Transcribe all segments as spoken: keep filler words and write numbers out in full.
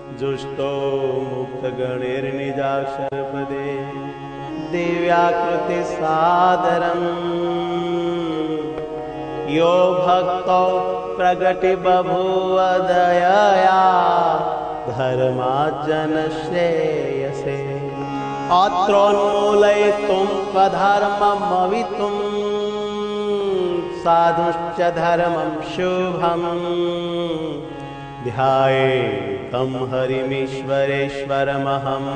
जुष्टो मुक्तगणैर्निजाक्षरपदे दिव्याकृति सादरम् यो भक्तो प्रगति बभूव दयया धर्मार्जन श्रेयसे अत्रोन्मूलयितुं स्वधर्ममवितुं साधुश्च धर्मं शुभम् ध्यायेतं हरिमीश्वरेश्वरमहम्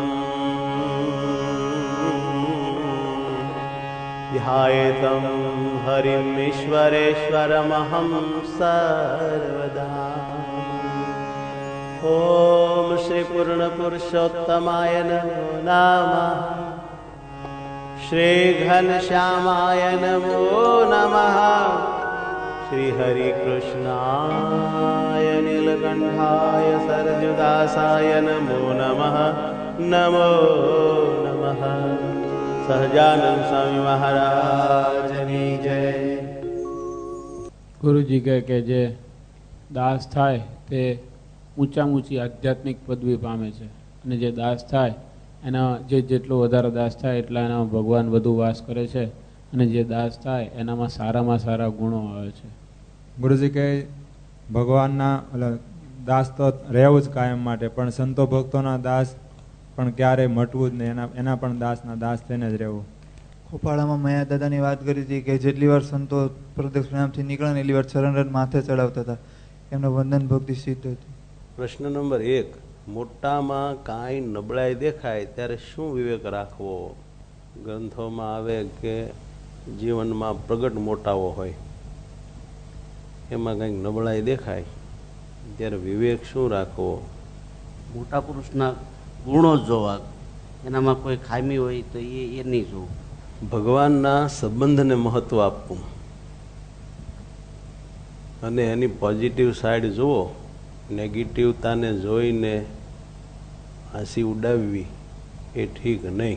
ध्यायेतं हरिमीश्वरेश्वरमहं सर्वदा। ओम श्री पूर्ण पुरुषोत्तमाय नमो नमः। श्री घनश्यामाय नमो नमः। श्री हरि कृष्णाय नीलकंठाय सरजुदासाय नमो नमः। नमो नमः। सहजानंद स्वामी महाराज की जय। गुरुजी कहे के जे दास थाय ते ऊंचा ऊंची आध्यात्मिक पदवी पामे छे અને જે દાસ થાય એના જે જેટલો વધારે દાસ થાય એટલા એનામાં ભગવાન વધુ વાસ કરે છે અને જે દાસ થાય એનામાં સારામાં સારા ગુણો આવે છે. ગુરુજી કહે ભગવાનના દાસ તો રહેવું જ કાયમ માટે, પણ સંતો ભક્તોના દાસ પણ ક્યારેય મટવું જ નહીં, એના એના પણ દાસના દાસ થઈને જ રહેવું. ખોપાળામાં મયા દાદાની વાત કરી હતી કે જેટલી વાર સંતો પ્રદેશ પ્રેમથી નીકળે ને એટલી વાર ચરણ માથે ચડાવતા હતા, એમનો વંદન ભક્તિ સિદ્ધ હતી. પ્રશ્ન નંબર એક, મોટામાં કાંઈ નબળાઈ દેખાય ત્યારે શું વિવેક રાખવો? ગ્રંથોમાં આવે કે જીવનમાં પ્રગટ મોટાઓ હોય, એમાં કંઈક નબળાઈ દેખાય ત્યારે વિવેક શું રાખવો? મોટા પુરુષના ગુણો જોવા, એનામાં કોઈ ખામી હોય તો એ એ નહીં જોવું. ભગવાનના સંબંધને મહત્વ આપવું અને એની પોઝિટિવ સાઈડ જુઓ, નેગેટિવતાને જોઈને હાંસી ઉડાવવી એ ઠીક નહીં.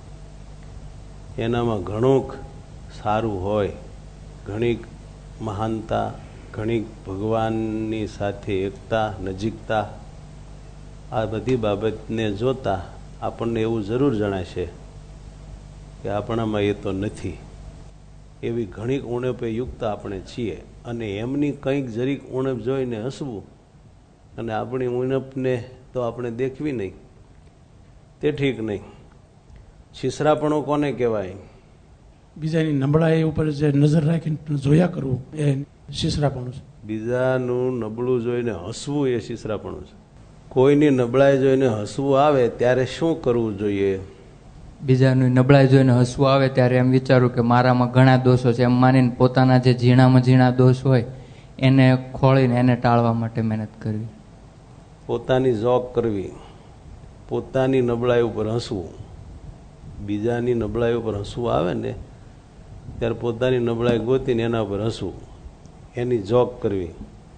એનામાં ઘણું સારું હોય, ઘણીક મહાનતા, ઘણીક ભગવાનની સાથે એકતા, નજીકતા, આ બધી બાબતને જોતા આપણને એવું જરૂર જણાશે કે આપણામાં એ તો નથી. એવી ઘણીક ઉણપે યુક્ત આપણે છીએ અને એમની કંઈક જરીક ઉણપ જોઈને હસવું અને આપણી ઉણપને તો આપણે દેખવી નહીં, તે ઠીક નહીં. છીસરાપણું કોને કહેવાય? બીજાની નબળાઈ ઉપર જે નજર રાખીને જોયા કરવું એ છીસરાપણું છે. બીજાનું નબળું જોઈને હસવું એ છીસરાપણું છે. કોઈની નબળાઈ જોઈને હસવું આવે ત્યારે શું કરવું જોઈએ? બીજાનું નબળાઈ જોઈને હસવું આવે ત્યારે એમ વિચારું કે મારામાં ઘણા દોષો છે એમ માનીને પોતાના જે ઝીણામાં ઝીણા દોષ હોય એને ખોળીને એને ટાળવા માટે મહેનત કરવી. પોતાની જોક કરવી, પોતાની નબળાઈ ઉપર હસવું. બીજાની નબળાઈ ઉપર હસવું આવે ને ત્યારે પોતાની નબળાઈ ગોતીને એના ઉપર હસવું, એની જોક કરવી.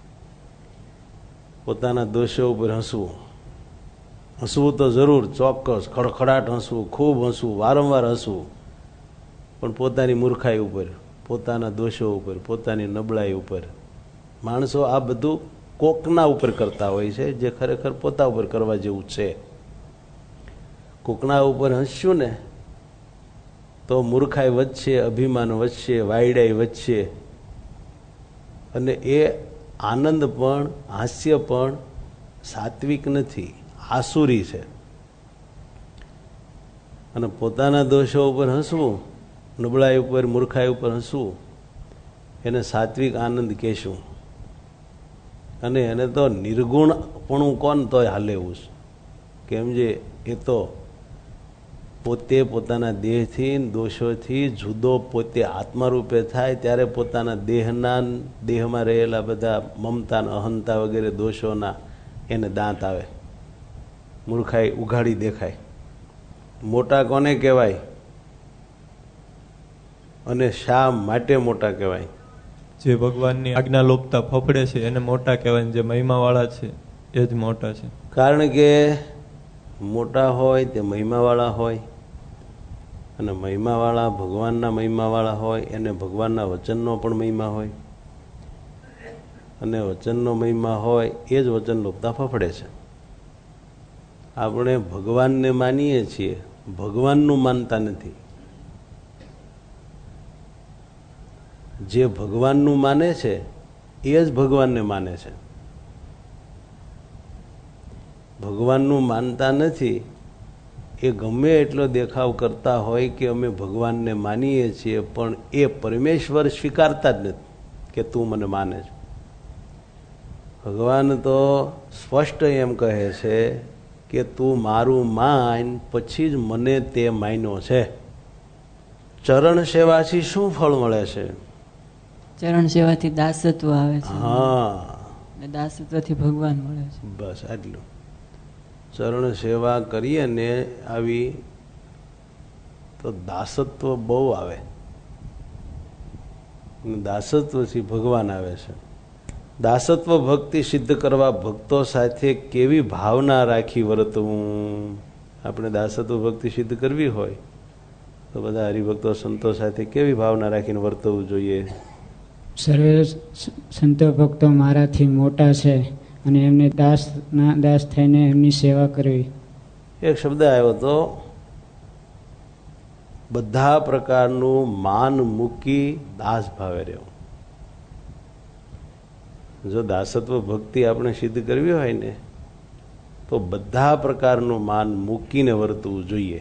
પોતાના દોષો ઉપર હસવું. હસવું તો જરૂર, ચોક્કસ, ખડખડાટ હસવું, ખૂબ હસવું, વારંવાર હસવું, પણ પોતાની મૂર્ખાઈ ઉપર, પોતાના દોષો ઉપર, પોતાની નબળાઈ ઉપર. માણસો આ બધું કોકના ઉપર કરતા હોય છે, જે ખરેખર પોતા ઉપર કરવા જેવું છે. કોકના ઉપર હસશું ને તો મૂર્ખાઈ વધશે, અભિમાન વધશે, વાયડાઈ વધશે, અને એ આનંદ પણ, હાસ્ય પણ સાત્વિક નથી, આસુરી છે. અને પોતાના દોષો ઉપર હસવું, નબળાઈ ઉપર, મૂર્ખાઈ ઉપર હસવું, એને સાત્વિક આનંદ કહેશું. અને એને તો નિર્ગુણપણું કોણ તોય હાલે એવું છે. કેમ જે એ તો પોતે પોતાના દેહથી, દોષોથી જુદો પોતે આત્મારૂપે થાય ત્યારે પોતાના દેહના, દેહમાં રહેલા બધા મમતા, અહંતા વગેરે દોષોના એને દાંત આવે, મૂર્ખાઈ ઉઘાડી દેખાય. મોટા કોને કહેવાય અને શા માટે મોટા કહેવાય? જે ભગવાનની આજ્ઞા લોપતા ફફડે છે એને મોટા કહેવાય, જે મહિમાવાળા છે એ જ મોટા છે. કારણ કે મોટા હોય તે મહિમાવાળા હોય, અને મહિમાવાળા ભગવાનના મહિમાવાળા હોય, એને ભગવાનના વચનનો પણ મહિમા હોય, અને વચનનો મહિમા હોય એ જ વચન લોપતા ફફડે છે. આપણે ભગવાનને માનીએ છીએ, ભગવાનનું માનતા નથી. જે ભગવાનનું માને છે એ જ ભગવાનને માને છે. ભગવાનનું માનતા નથી એ ગમે એટલો દેખાવ કરતા હોય કે અમે ભગવાનને માનીએ છીએ, પણ એ પરમેશ્વર સ્વીકારતા જ નથી કે તું મને માને છે. ભગવાન તો સ્પષ્ટ એમ કહે છે કે તું મારું માન, પછી જ મને તે માન્યો છે. ચરણ સેવાથી શું ફળ મળે છે? ચરણ સેવાથી દાસત્વ આવે છે. હા, દાસત્વથી ભગવાન મળે છે. બસ આટલું. ચરણ સેવા કરીએ ને આવી તો દાસત્વ બહુ આવે, દાસત્વથી ભગવાન આવે છે. દાસત્વ ભક્તિ સિદ્ધ કરવા ભક્તો સાથે કેવી ભાવના રાખી વર્તવું? આપણે દાસત્વ ભક્તિ સિદ્ધ કરવી હોય તો બધા હરિભક્તો સંતો સાથે કેવી ભાવના રાખીને વર્તવું જોઈએ? સર્વે સંતો ભક્તો મારાથી મોટા છે અને એમને દાસ ના દાસ થઈને એમની સેવા કરવી. એક શબ્દ આવ્યો તો બધા પ્રકારનું માન મૂકી દાસ ભાવે રહેવું. જો દાસત્વ ભક્તિ આપણે સિદ્ધ કરવી હોય ને તો બધા પ્રકારનું માન મૂકીને વર્તવું જોઈએ.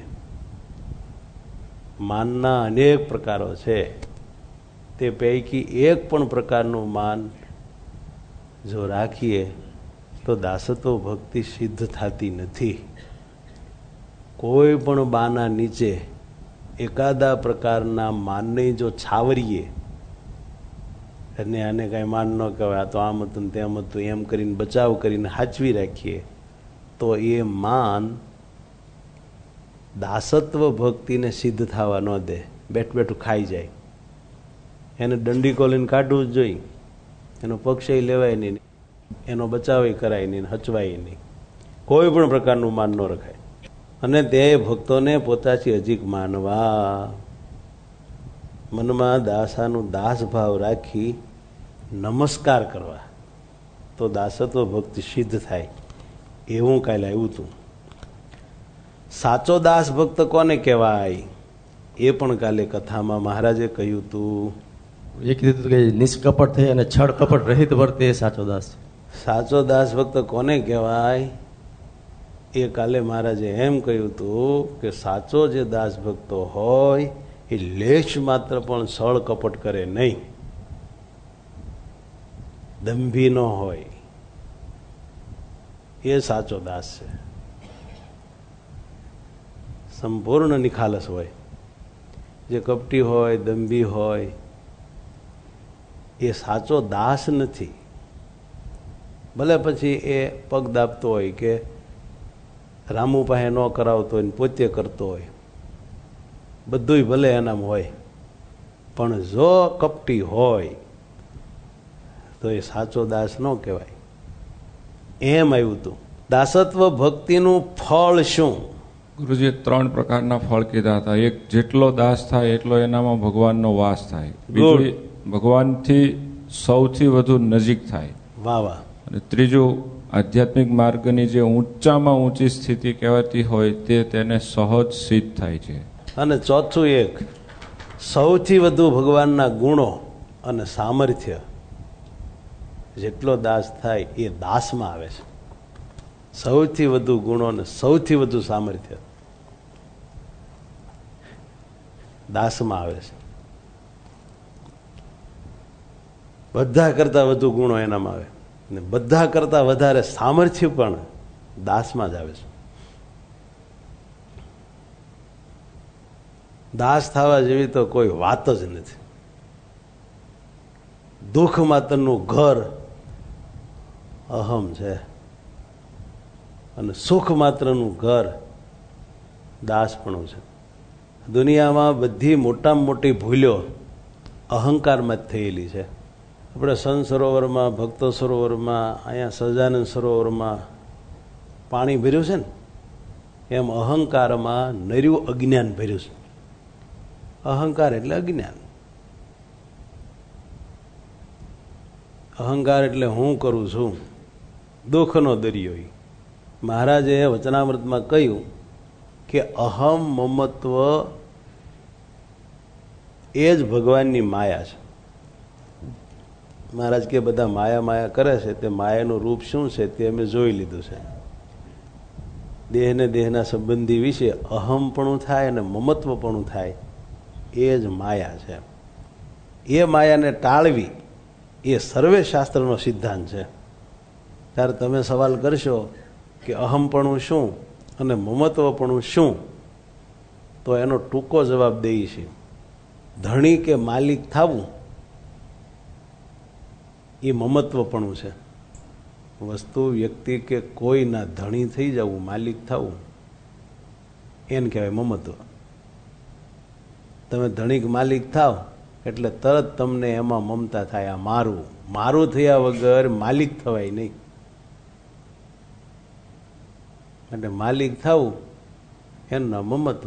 માનના અનેક પ્રકારો છે, તે પૈકી એક પણ પ્રકારનું માન જો રાખીએ તો દાસત્વ ભક્તિ સિદ્ધ થતી નથી. કોઈ પણ બાના નીચે એકાદા પ્રકારના માનને જો છાવરીએ અને આને કાંઈ માન ન કહેવાય, આ તો આમ હતું તેમ હતું એમ કરીને બચાવ કરીને હાચવી રાખીએ તો એ માન દાસત્વ ભક્તિને સિદ્ધ થવા ન દે. બેઠ બેઠું ખાઈ જાય. એને દંડી કોલીને કાઢવું જ જોઈએ. એનો પક્ષય લેવાય નહીં, એનો બચાવ કરાય નહીં, હચવાય નહીં. કોઈ પણ પ્રકારનું માન ન રખાય. અને તે ભક્તોને પોતાથી અજીક માનવા, મનમાં દાસાનું દાસ ભાવ રાખી નમસ્કાર કરવા તો દાસત્વ ભક્તિ સિદ્ધ થાય. એવું કાલે આવ્યું હતું. સાચો દાસ ભક્ત કોને કહેવાય એ પણ કાલે કથામાં મહારાજે કહ્યું હતું. એ કીધું કે નિષ્કપટ થઈ અને છળ કપટ રહિત વર્તે એ સાચો દાસ. સાચો દાસ ભક્ત કોને કહેવાય એ કાલે મહારાજે એમ કહ્યું હતું કે સાચો જે દાસ ભક્તો હોય એ લેશ માત્ર પણ છળ કપટ કરે નહીં, દંભી ન હોય, એ સાચો દાસ છે. સંપૂર્ણ નિખાલસ હોય. જે કપટી હોય, દંભી હોય, એ સાચો દાસ નથી. ભલે પછી એ પગ દાબતો હોય કે રામુ પાસે ન કરાવતો હોય, પોતે કરતો હોય, બધુંય ભલે એનામાં હોય, પણ જો કપટી હોય તો એ સાચો દાસ ન કહેવાય. એમ આવ્યું હતું. દાસત્વ ભક્તિનું ફળ શું? ગુરુજીએ ત્રણ પ્રકારના ફળ કીધા હતા. એક, જેટલો દાસ થાય એટલો એનામાં ભગવાનનો વાસ થાય. બીજું, ભગવાનથી સૌથી વધુ નજીક થાય. વાહ વાહ. અને ત્રીજું, આધ્યાત્મિક માર્ગની જે ઊંચામાં ઊંચી સ્થિતિ કહેવાતી હોય તે તેને સહજ સિદ્ધ થાય છે. અને ચોથું એક, સૌથી વધુ ભગવાનના ગુણો અને સામર્થ્ય જેટલો દાસ થાય એ દાસમાં આવે છે. સૌથી વધુ ગુણો અને સૌથી વધુ સામર્થ્ય દાસમાં આવે છે. બધા કરતા વધુ ગુણો એનામાં આવે ને બધા કરતા વધારે સામર્થ્ય પણ દાસમાં જ આવે છે. દાસ થવા જેવી તો કોઈ વાત જ નથી. દુઃખ માત્રનું ઘર અહમ છે અને સુખ માત્રનું ઘર દાસપણું છે. દુનિયામાં બધી મોટામાં મોટી ભૂલો અહંકારમાં જ થયેલી છે. આપણે સંત સરોવરમાં, ભક્તો સરોવરમાં, અહીંયા સહજાનંદ સરોવરમાં પાણી ભર્યું છે ને, એમ અહંકારમાં નર્યું અજ્ઞાન ભર્યું છે. અહંકાર એટલે અજ્ઞાન. અહંકાર એટલે હું કરું છું, દુઃખનો દરિયો. મહારાજે વચનામૃતમાં કહ્યું કે અહમ મમત્વ એ જ ભગવાનની માયા છે. મહારાજ કે બધા માયા માયા કરે છે, તે માયાનું રૂપ શું છે તે અમે જોઈ લીધું છે. દેહને દેહના સંબંધી વિશે અહમપણું થાય અને મમત્વપણું થાય એ જ માયા છે. એ માયાને ટાળવી એ સર્વે શાસ્ત્રનો સિદ્ધાંત છે. ત્યારે તમે સવાલ કરશો કે અહમપણું શું અને મમત્વપણું શું, તો એનો ટૂંકો જવાબ દઈએ છીએ. ધણી કે માલિક થવું એ મમત્વપણું છે. વસ્તુ વ્યક્તિ કે કોઈના ધણી થઈ જવું, માલિક થવું, એને કહેવાય મમત્વ. તમે ધણીક માલિક થાવ એટલે તરત તમને એમાં મમતા થાય, આ મારું મારું થયા વગર માલિક થવાય નહીં. એટલે માલિક થવું એનું મમત્વ.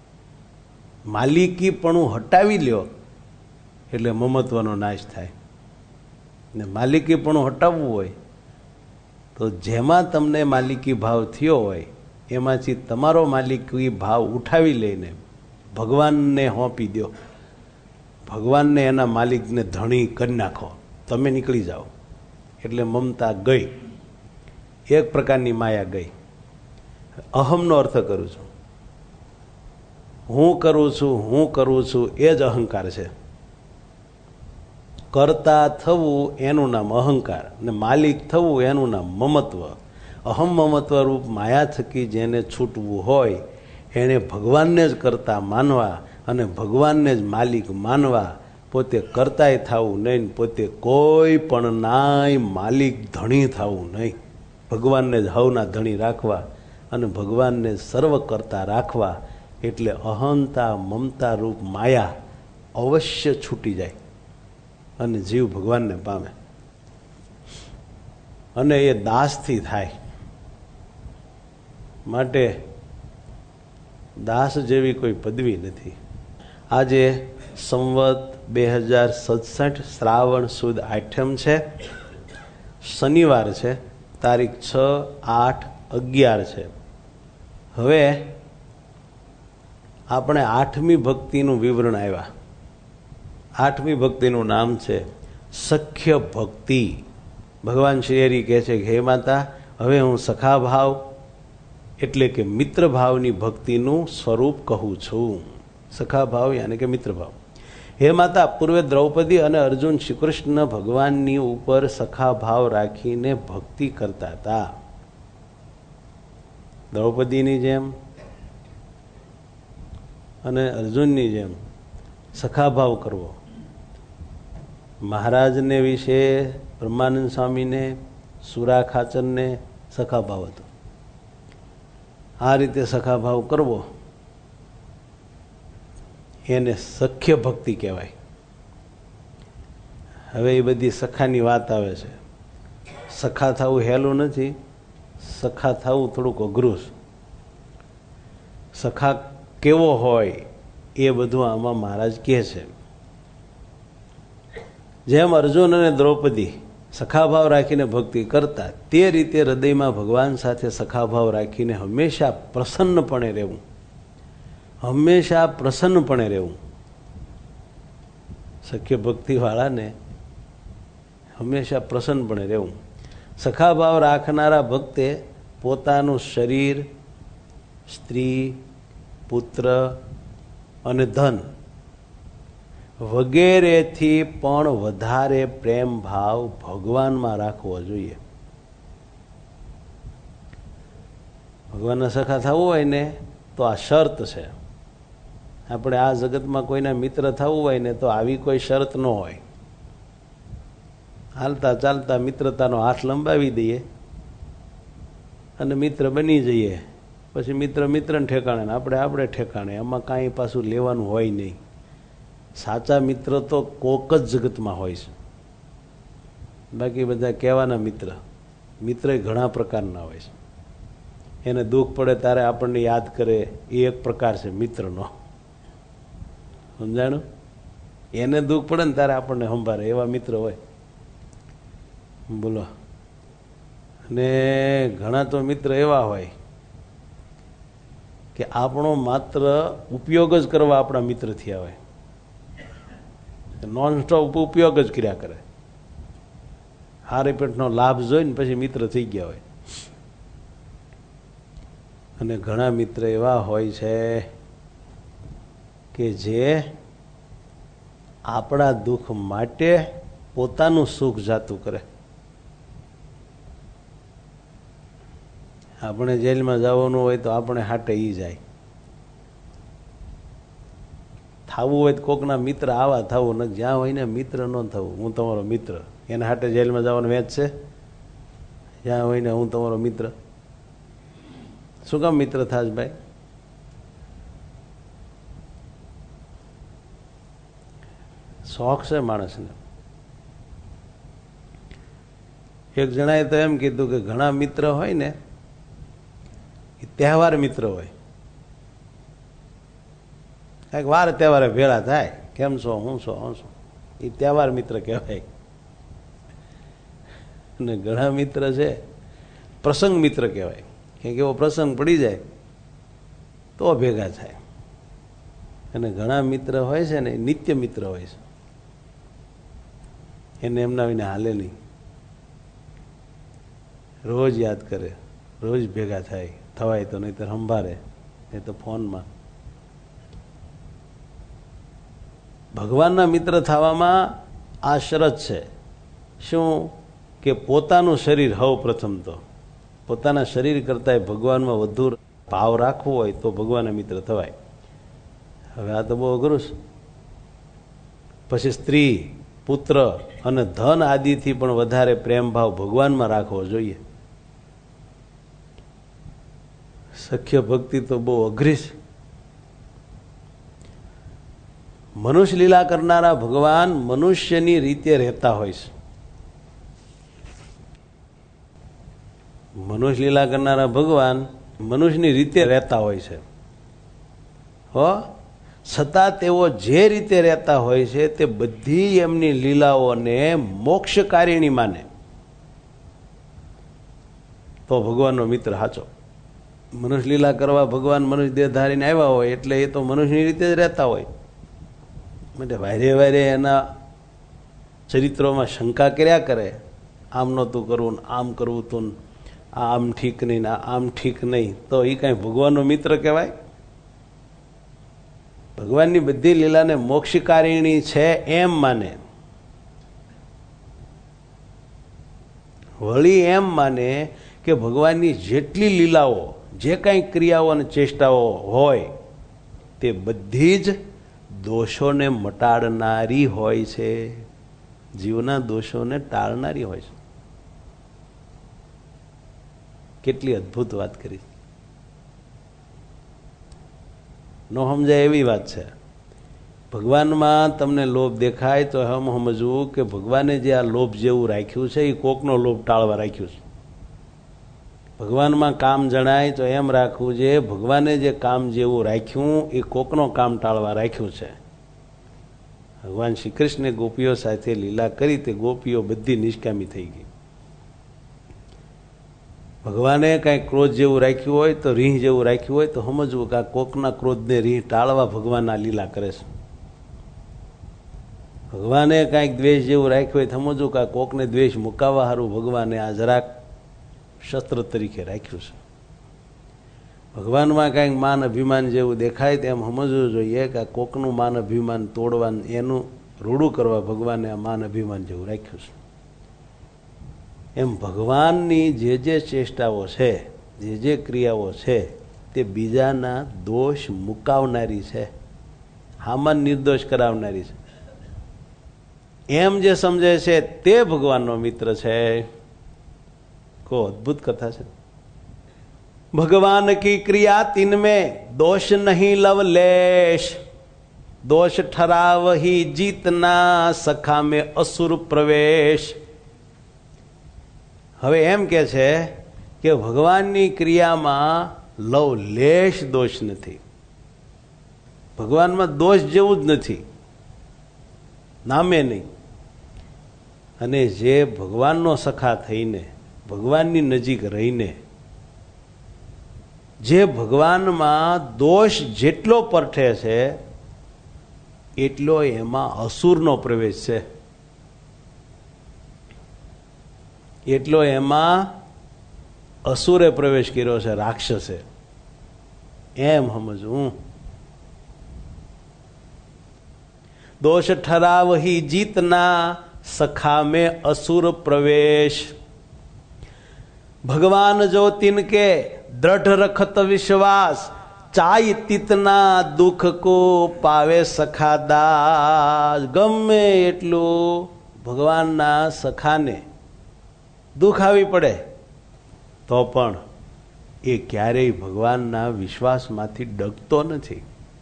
માલિકીપણું હટાવી લ્યો એટલે મમત્વનો નાશ થાય. ને માલિકીપણું હટાવવું હોય તો જેમાં તમને માલિકી ભાવ થયો હોય એમાંથી તમારો માલિકી ભાવ ઉઠાવી લઈને ભગવાનને સોંપી દો. ભગવાનને એના માલિકને ધણી કરી નાખો, તમે નીકળી જાઓ. એટલે મમતા ગઈ, એક પ્રકારની માયા ગઈ. અહમનો અર્થ કરું છું, હું કરું છું હું કરું છું એ જ અહંકાર છે. કરતા થવું એનું નામ અહંકાર, ને માલિક થવું એનું નામ મમત્વ. અહમ મમત્વ રૂપ માયા થકી જેને છૂટવું હોય એને ભગવાનને જ કરતા માનવા અને ભગવાનને જ માલિક માનવા. પોતે કરતાય થવું નહીં, પોતે કોઈ પણ નાય માલિક ધણી થવું નહીં. ભગવાનને જ હવના ધણી રાખવા અને ભગવાનને સર્વ કરતા રાખવા. એટલે અહંતા મમતા રૂપ માયા અવશ્ય છૂટી જાય અને જીવ ભગવાનને પામે. અને એ દાસથી થાય. માટે દાસ જેવી કોઈ પદવી નથી. આજે સંવત બે હજાર સડસઠ શ્રાવણ સુદ આઠમ છે, શનિવાર છે, તારીખ છ આઠ અગિયાર છે. હવે આપણે આઠમી ભક્તિનું વિવરણ આવ્યા. આઠમી ભક્તિનું નામ છે સખ્ય ભક્તિ. ભગવાન શ્રી હરિ કહે છે કે હે માતા, હવે હું સખા ભાવ એટલે કે મિત્ર ભાવની ભક્તિનું સ્વરૂપ કહું છું. સખા ભાવ યાની કે મિત્ર ભાવ. હે માતા, પૂર્વે દ્રૌપદી અને અર્જુન શ્રી કૃષ્ણ ભગવાનની ઉપર સખા ભાવ રાખીને ભક્તિ કરતા હતા. દ્રૌપદીની જેમ અને અર્જુનની જેમ સખા ભાવ કરવો. મહારાજને વિશે બ્રહ્માનંદ સ્વામીને, સુરા ખાચરને સખા ભાવ હતો. આ રીતે સખા ભાવ કરવો એને સખ્ય ભક્તિ કહેવાય. હવે એ બધી સખાની વાત આવે છે. સખા થવું હેલું નથી, સખા થવું થોડુંક અઘરું છે. સખા કેવો હોય એ બધું આમાં મહારાજ કહે છે. જેમ અર્જુન અને દ્રૌપદી સખાભાવ રાખીને ભક્તિ કરતા, તે રીતે હૃદયમાં ભગવાન સાથે સખાભાવ રાખીને હંમેશા પ્રસન્નપણે રહેવું. હંમેશા પ્રસન્નપણે રહેવું. સખ્ય ભક્તિવાળાને હંમેશા પ્રસન્નપણે રહેવું. સખાભાવ રાખનારા ભક્તે પોતાનું શરીર, સ્ત્રી, પુત્ર અને ધન વગેરેથી પણ વધારે પ્રેમ ભાવ ભગવાનમાં રાખવો જોઈએ. ભગવાનના સખા થવું હોય ને તો આ શરત છે. આપણે આ જગતમાં કોઈના મિત્ર થવું હોય ને તો આવી કોઈ શરત ન હોય. હાલતા ચાલતા મિત્રતાનો હાથ લંબાવી દઈએ અને મિત્ર બની જઈએ. પછી મિત્ર મિત્રને ઠેકાણે ને આપણે આપણે ઠેકાણે. એમાં કાંઈ પાછું લેવાનું હોય નહીં. સાચા મિત્ર તો કોક જ જગતમાં હોય છે. બાકી બધા કહેવાના મિત્ર. મિત્ર ઘણા પ્રકારના હોય છે. એને દુઃખ પડે ત્યારે આપણને યાદ કરે, એ એક પ્રકાર છે મિત્રનો. સમજાણું? એને દુઃખ પડે ને ત્યારે આપણને સંભાળે, એવા મિત્ર હોય. બોલો. અને ઘણા તો મિત્ર એવા હોય કે આપણો માત્ર ઉપયોગ જ કરવા આપણા મિત્ર થયા હોય, નોન સ્ટોપ ઉપયોગ જ કર્યા કરે, હારે પેટનો લાભ જોઈને પછી મિત્ર થઈ ગયા હોય. અને ઘણા મિત્ર એવા હોય છે કે જે આપણા દુઃખ માટે પોતાનું સુખ જાતું કરે. આપણે જેલમાં જવાનું હોય તો આપણે હાટે ઈ જાય, થવું હોય તો કોકના મિત્ર આવા થવું, ન જ્યાં હોય ને મિત્ર ન થવું. હું તમારો મિત્ર, એના હાટે જેલમાં જવાનું વેચ છે? જ્યાં હોય ને હું તમારો મિત્ર. શું કામ મિત્ર થાશ ભાઈ? શોખ છે માણસને. એક જણાએ તો એમ કીધું કે ઘણા મિત્ર હોય ને એ તહેવાર મિત્ર હોય, કાંઈક વાર તહેવારે ભેળા થાય, કેમ છો, હું છો, હું છું, એ તહેવાર મિત્ર કહેવાય. અને ઘણા મિત્ર છે પ્રસંગ મિત્ર કહેવાય, કંઈક એવો પ્રસંગ પડી જાય તો ભેગા થાય. અને ઘણા મિત્ર હોય છે ને નિત્ય મિત્ર હોય છે, એને એમના વિના હાલે નહીં, રોજ યાદ કરે, રોજ ભેગા થાય, થવાય તો નહીં તો સંભાળે, નહીં તો ફોનમાં. ભગવાનના મિત્ર થવામાં આ શરત છે, શું કે પોતાનું શરીર હવ પ્રથમ તો પોતાના શરીર કરતાં ભગવાનમાં વધુ ભાવ રાખવો હોય તો ભગવાનના મિત્ર થવાય. હવે આ તો બહુ અઘરું છે. પછી સ્ત્રી, પુત્ર અને ધન આદિથી પણ વધારે પ્રેમ ભાવ ભગવાનમાં રાખવો જોઈએ. સખ્ય ભક્તિ તો બહુ અઘરી છે. મનુષ્ય લીલા કરનારા ભગવાન મનુષ્યની રીતે રહેતા હોય છે. મનુષ્ય લીલા કરનારા ભગવાન મનુષ્યની રીતે રહેતા હોય છે. હો છતાં તેઓ જે રીતે રહેતા હોય છે તે બધી એમની લીલાઓને મોક્ષકારિણી માને તો ભગવાનનો મિત્ર સાચો. મનુષ્ય લીલા કરવા ભગવાન મનુષ્ય દેહ ધારીને આવ્યા હોય એટલે એ તો મનુષ્યની રીતે જ રહેતા હોય. માટે વારે વારે એના ચરિત્રોમાં શંકા કર્યા કરે, આમ નહોતું કરવું, આમ કરવું તું, આમ ઠીક નહીં, આમ ઠીક નહીં, તો એ કાંઈ ભગવાનનો મિત્ર કહેવાય? ભગવાનની બધી લીલાને મોક્ષકારિણી છે એમ માને, વળી એમ માને કે ભગવાનની જેટલી લીલાઓ, જે કાંઈ ક્રિયાઓ અને ચેષ્ટાઓ હોય તે બધી જ દોષોને મટાડનારી હોય છે, જીવના દોષોને ટાળનારી હોય છે. કેટલી અદ્ભુત વાત કરી, ન સમજાય એવી વાત છે. ભગવાનમાં તમને લોભ દેખાય તો એમ સમજવું કે ભગવાને જે આ લોભ જેવું રાખ્યું છે એ કોકનો લોભ ટાળવા રાખ્યું છે. ભગવાનમાં કામ જણાય તો એમ રાખવું છે ભગવાને જે કામ જેવું રાખ્યું એ કોકનો કામ ટાળવા રાખ્યું છે. ભગવાન શ્રી કૃષ્ણે ગોપીઓ સાથે લીલા કરી તે ગોપીઓ બધી નિષ્કામી થઈ ગઈ. ભગવાને કાંઈ ક્રોધ જેવું રાખ્યું હોય તો રીહ જેવું રાખ્યું હોય તો સમજવું કે આ કોકના ક્રોધને રીહ ટાળવા ભગવાન આ લીલા કરે છે. ભગવાને કાંઈક દ્વેષ જેવું રાખ્યું હોય તો સમજવું કે આ કોકને દ્વેષ મુકાવવા સારું ભગવાને આ જરાક શસ્ત્ર તરીકે રાખ્યું છે. ભગવાનમાં કાંઈક માન અભિમાન જેવું દેખાય તેમ સમજવું જોઈએ કે આ કોકનું માન અભિમાન તોડવાનું, એનું રૂડું કરવા ભગવાને આ માન અભિમાન જેવું રાખ્યું છે. એમ ભગવાનની જે જે ચેષ્ટાઓ છે, જે જે ક્રિયાઓ છે તે બીજાના દોષ મુકાવનારી છે, હામાન નિર્દોષ કરાવનારી છે. એમ જે સમજે છે તે ભગવાનનો મિત્ર છે. કો અદ્ભુત કથા છે. ભગવાન કી ક્રિયા તિનમે દોષ નહીં લવલેશ, દોષ ઠરાવ ही જીતના સખા में असुर प्रवेश. હવે એમ કે છે કે ભગવાનની ક્રિયામાં લવલેશ દોષ નથી, ભગવાનમાં દોષ જેવું જ નથી, નામે નહીં. અને જે ભગવાનનો સખા થઈને ભગવાનની નજીક રહીને જે ભગવાનમાં દોષ જેટલો પરઠે છે એટલો એમાં અસુરનો પ્રવેશ છે, એટલો એમાં અસુરે પ્રવેશ કર્યો છે, રાક્ષસે. એમ સમજવું. દોષ ઠરાવ હી જીતના સખા में असुर प्रवेश. भगवान जो तिनके दृढ़ रखत विश्वास चाय तितना दुख को पावे सखा दास. ગમે એટલું ભગવાનના સખાને દુઃખ આવી પડે તો પણ એ ક્યારેય ભગવાનના વિશ્વાસમાંથી ડગતો નથી.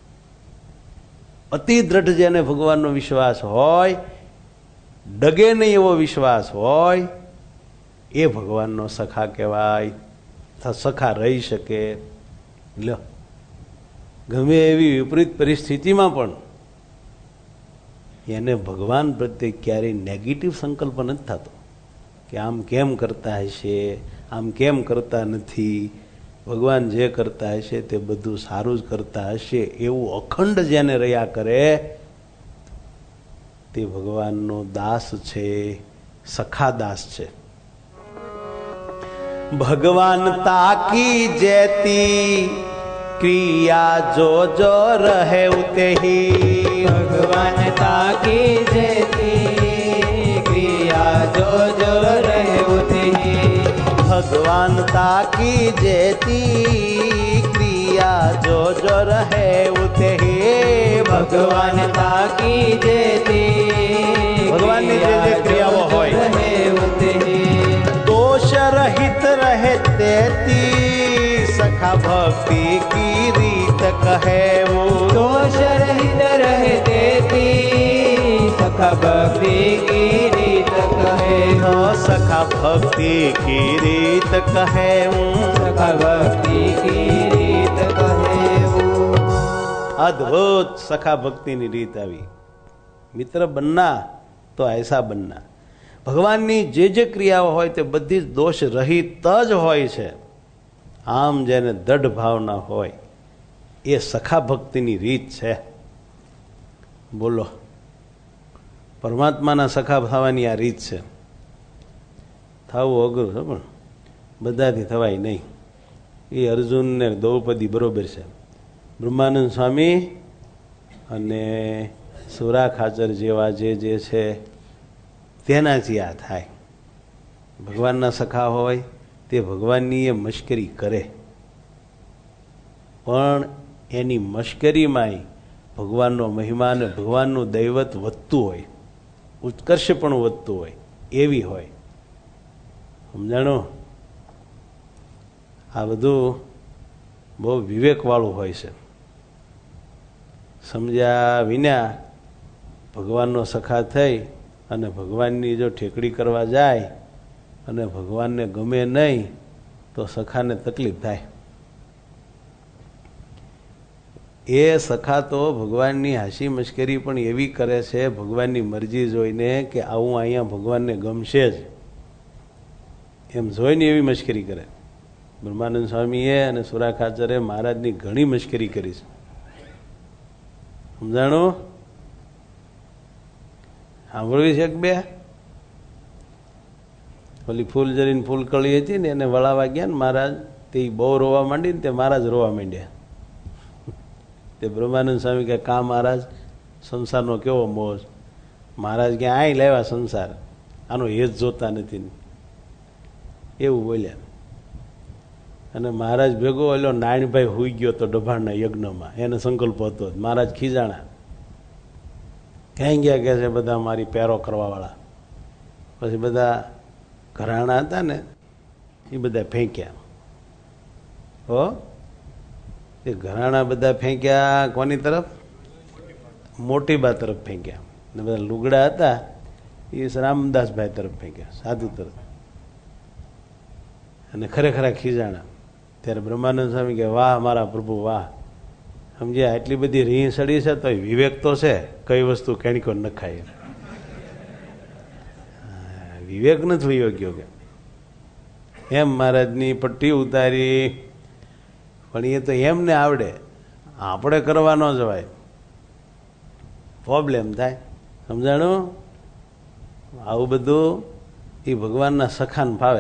અતિ દ્રઢ જેને ભગવાનનો વિશ્વાસ હોય, ડગે નહીં એવો વિશ્વાસ હોય, એ ભગવાનનો સખા કહેવાય, સખા રહી શકે. લ્યો, ગમે એવી વિપરીત પરિસ્થિતિમાં પણ એને ભગવાન પ્રત્યે ક્યારેય નેગેટિવ સંકલ્પ નથી થતો કે આમ કેમ કરતા હશે, આમ કેમ કરતા નથી, ભગવાન જે કરતા હશે તે બધું સારું જ કરતા હશે, એવું અખંડ જેને રહ્યા કરે તે ભગવાનનો દાસ છે, સખા દાસ છે. ભગવાન તાકી જેતી ક્રિયા જો જો રહે ઉતે હી. ભગવાન તાકી જેતી ક્રિયા જો જો રહે ઉતે હી. ભગવાન તાકી જેતી ક્રિયા જો જો રહે ઉતે હી. ભગવાન તાકી જેતી ભગવાનની જે જે ક્રિયાઓ હોય દોષ રહિત રહે તેતી સખા ભક્તિ કી રીત કહેવું. દોષ રહિત રહે તેતી સખા ભક્તિ કી રીત કહેવું. સખા ભક્તિ કી રીત કહેવું. સખા ભક્તિ કી રીત કહેવું. અદ્ભુત સખા ભક્તિની રીત આવી. મિત્ર બનના તો ऐसा બનના. ભગવાનની જે જે ક્રિયાઓ હોય તે બધી જ દોષ રહિત જ હોય છે. આમ જેને દઢ ભાવના હોય એ સખા ભક્તિની રીત છે. બોલો, પરમાત્માના સખા થવાની આ રીત છે. થવું અઘરું છે પણ બધાથી થવાય નહીં. એ અર્જુન ને દ્રૌપદી બરોબર છે. બ્રહ્માનંદ સ્વામી અને સુરા ખાચર જેવા જે જે છે તેનાથી આ થાય. ભગવાનના સખા હોય તે ભગવાનની એ મશ્કરી કરે, પણ એની મશ્કરીમાંય ભગવાનનો મહિમા અને ભગવાનનું દૈવત વધતું હોય, ઉત્કર્ષ પણ વધતું હોય એવી હોય. સમજાણો? આ બધું બહુ વિવેકવાળું હોય છે. સમજ્યા વિના ભગવાનનો સખા થઈ અને ભગવાનની જો ઠેકડી કરવા જાય અને ભગવાનને ગમે નહીં તો સખાને તકલીફ થાય. એ સખા તો ભગવાનની હાસી મશ્કરી પણ એવી કરે છે ભગવાનની મરજી જોઈને કે આવું અહીંયા ભગવાનને ગમશે જ એમ જોઈને એવી મશ્કરી કરે. બ્રહ્માનંદ સ્વામીએ અને સુરા ખાચરે મહારાજની ઘણી મશ્કરી કરી છે. સમજાણું? સાંભળવી છે કે બે? ઓલી ફૂલ જરીને ફૂલ કળી હતી ને એને વળાવા ગયા ને મહારાજ, તે બહુ રોવા માંડી ને તે મહારાજ રોવા માંડ્યા. તે બ્રહ્માનંદ સ્વામી કે કા મહારાજ, સંસારનો કેવો મોહ. મહારાજ કે અહીં લાવ્યા સંસાર, આનો હેત જોતા નથી, એવું બોલ્યા. અને મહારાજ ભેગો ઓલો નારાયણભાઈ હુઈ ગયો તો ડભાણના યજ્ઞમાં, એને સંકલ્પ હતો. મહારાજ ખીજાણા, ક્યાંય ગયા કે છે બધા મારી પેરો કરવા વાળા. પછી બધા ઘરાણા હતા ને એ બધા ફેંક્યા. હો, એ ઘરાણા બધા ફેંક્યા કોની તરફ? મોટી બા તરફ ફેંક્યા. ને બધા લુગડા હતા એ રામદાસભાઈ તરફ ફેંક્યા, સાધુ તરફ. અને ખરેખર ખીજાણા. ત્યારે બ્રહ્માનંદ સ્વામી કે વાહ મારા પ્રભુ વાહ, સમજ્યા? આટલી બધી રીહ સડી છે તો વિવેક તો છે, કઈ વસ્તુ કેણીકો ન ખાય. વિવેક નથી વયો ગયો કે એમ મહારાજની પટ્ટી ઉતારી, પણ એ તો એમને આવડે, આપણે કરવા ન જવાય, પ્રોબ્લેમ થાય. સમજાણું? આવું બધું એ ભગવાનના સખાને ફાવે,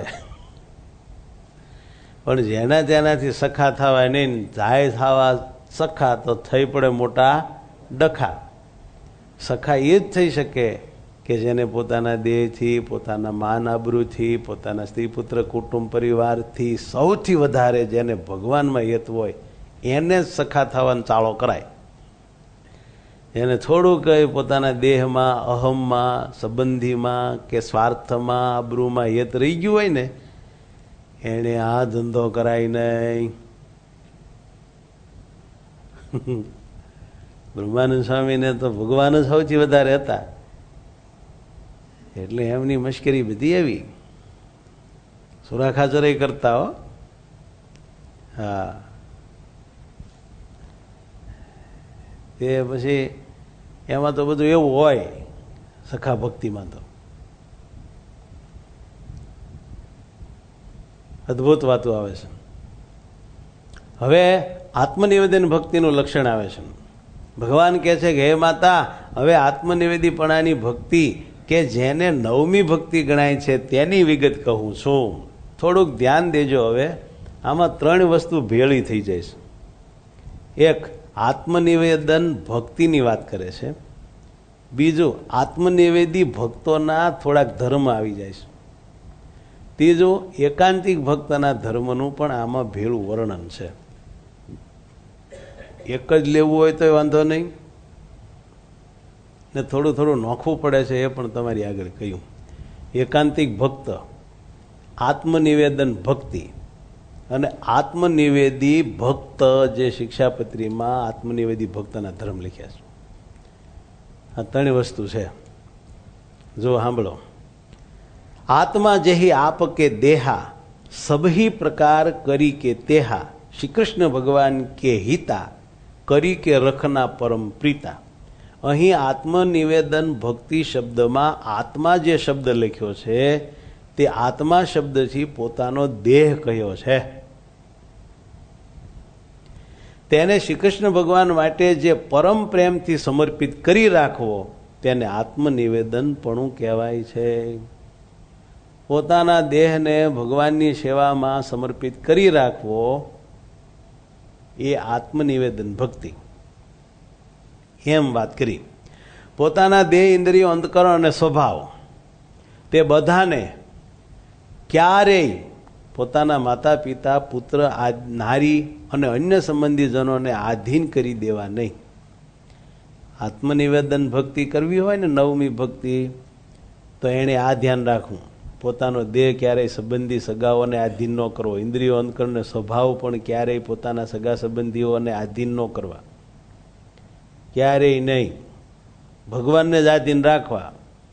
પણ જેના તેનાથી સખા થવાય નહીં. જાય થવા સખા તો થઈ પડે મોટા ડખા. સખા એ જ થઈ શકે કે જેને પોતાના દેહથી, પોતાના માન આબરૂથી, પોતાના સ્ત્રી પુત્ર કુટુંબ પરિવારથી સૌથી વધારે જેને ભગવાનમાં હેત હોય એને જ સખા થવાનો ચાળો કરાય. એને થોડું કંઈ પોતાના દેહમાં, અહમમાં, સંબંધીમાં કે સ્વાર્થમાં, આબરૂમાં હેત રહી ગયું હોય ને એને આ ધંધો કરાય નહીં. બ્રહ્માનંદ સ્વામીને તો ભગવાન જ સૌથી વધારે હતા, એટલે એમની મશ્કરી બધી એવી સુરાખાચરે કરતા. હો હા, તે પછી એમાં તો બધું એવું હોય સખા ભક્તિમાં, તો અદભુત વાતો આવે છે. હવે આત્મનિવેદન ભક્તિનું લક્ષણ આવે છે. ભગવાન કહે છે કે હે માતા, હવે આત્મનિવેદીપણાની ભક્તિ કે જેને નવમી ભક્તિ ગણાય છે તેની વિગત કહું છું. થોડુંક ધ્યાન દેજો. હવે આમાં ત્રણ વસ્તુ ભેળી થઈ જાય છે. એક, આત્મનિવેદન ભક્તિની વાત કરે છે. બીજું, આત્મનિવેદી ભક્તોના થોડાક ધર્મ આવી જાય છે. ત્રીજું, એકાંતિક ભક્તના ધર્મનું પણ આમાં ભેળું વર્ણન છે. એક જ લેવું હોય તો વાંધો નહીં, ને થોડું થોડું નોખવું પડે છે, એ પણ તમારી આગળ કહ્યું. એકાંતિક ભક્ત, આત્મનિવેદન ભક્તિ અને આત્મનિવેદી ભક્ત, જે શિક્ષાપત્રીમાં આત્મનિવેદી ભક્તના ધર્મ લખ્યા છે. આ ત્રણ વસ્તુ છે. જો સાંભળો. આત્મા જેહી આપ કે દેહા, સભી પ્રકાર કરી કે તેહા, શ્રી કૃષ્ણ ભગવાન કે હિતા, કરી કે રખના પરમ પ્રીતા. અહીં આત્મનિવેદન ભક્તિ શબ્દમાં આત્મા જે શબ્દ લખ્યો છે તે આત્મા શબ્દથી પોતાનો દેહ કહ્યો છે. તેને શ્રી કૃષ્ણ ભગવાન માટે જે પરમ પ્રેમથી સમર્પિત કરી રાખવો તેને આત્મનિવેદનપણું કહેવાય છે. પોતાના દેહને ભગવાનની સેવામાં સમર્પિત કરી રાખવો એ આત્મનિવેદન ભક્તિ. એમ વાત કરી. પોતાના દેહ, ઇન્દ્રિયો, અંતકરણ અને સ્વભાવ તે બધાને ક્યારેય પોતાના માતા પિતા, પુત્ર, નારી અને અન્ય સંબંધીજનોને આધીન કરી દેવા નહીં. આત્મનિવેદન ભક્તિ કરવી હોય ને, નવમી ભક્તિ, તો એણે આ ધ્યાન રાખવું, પોતાનો દેહ ક્યારેય સંબંધી સગાઓને આધીન ન કરવો, ઇન્દ્રિયો, અંતકરણ, સ્વભાવ પણ ક્યારેય પોતાના સગા સંબંધીઓને આધીન ન કરવા, ક્યારેય નહીં. ભગવાનને જ આધીન રાખવા.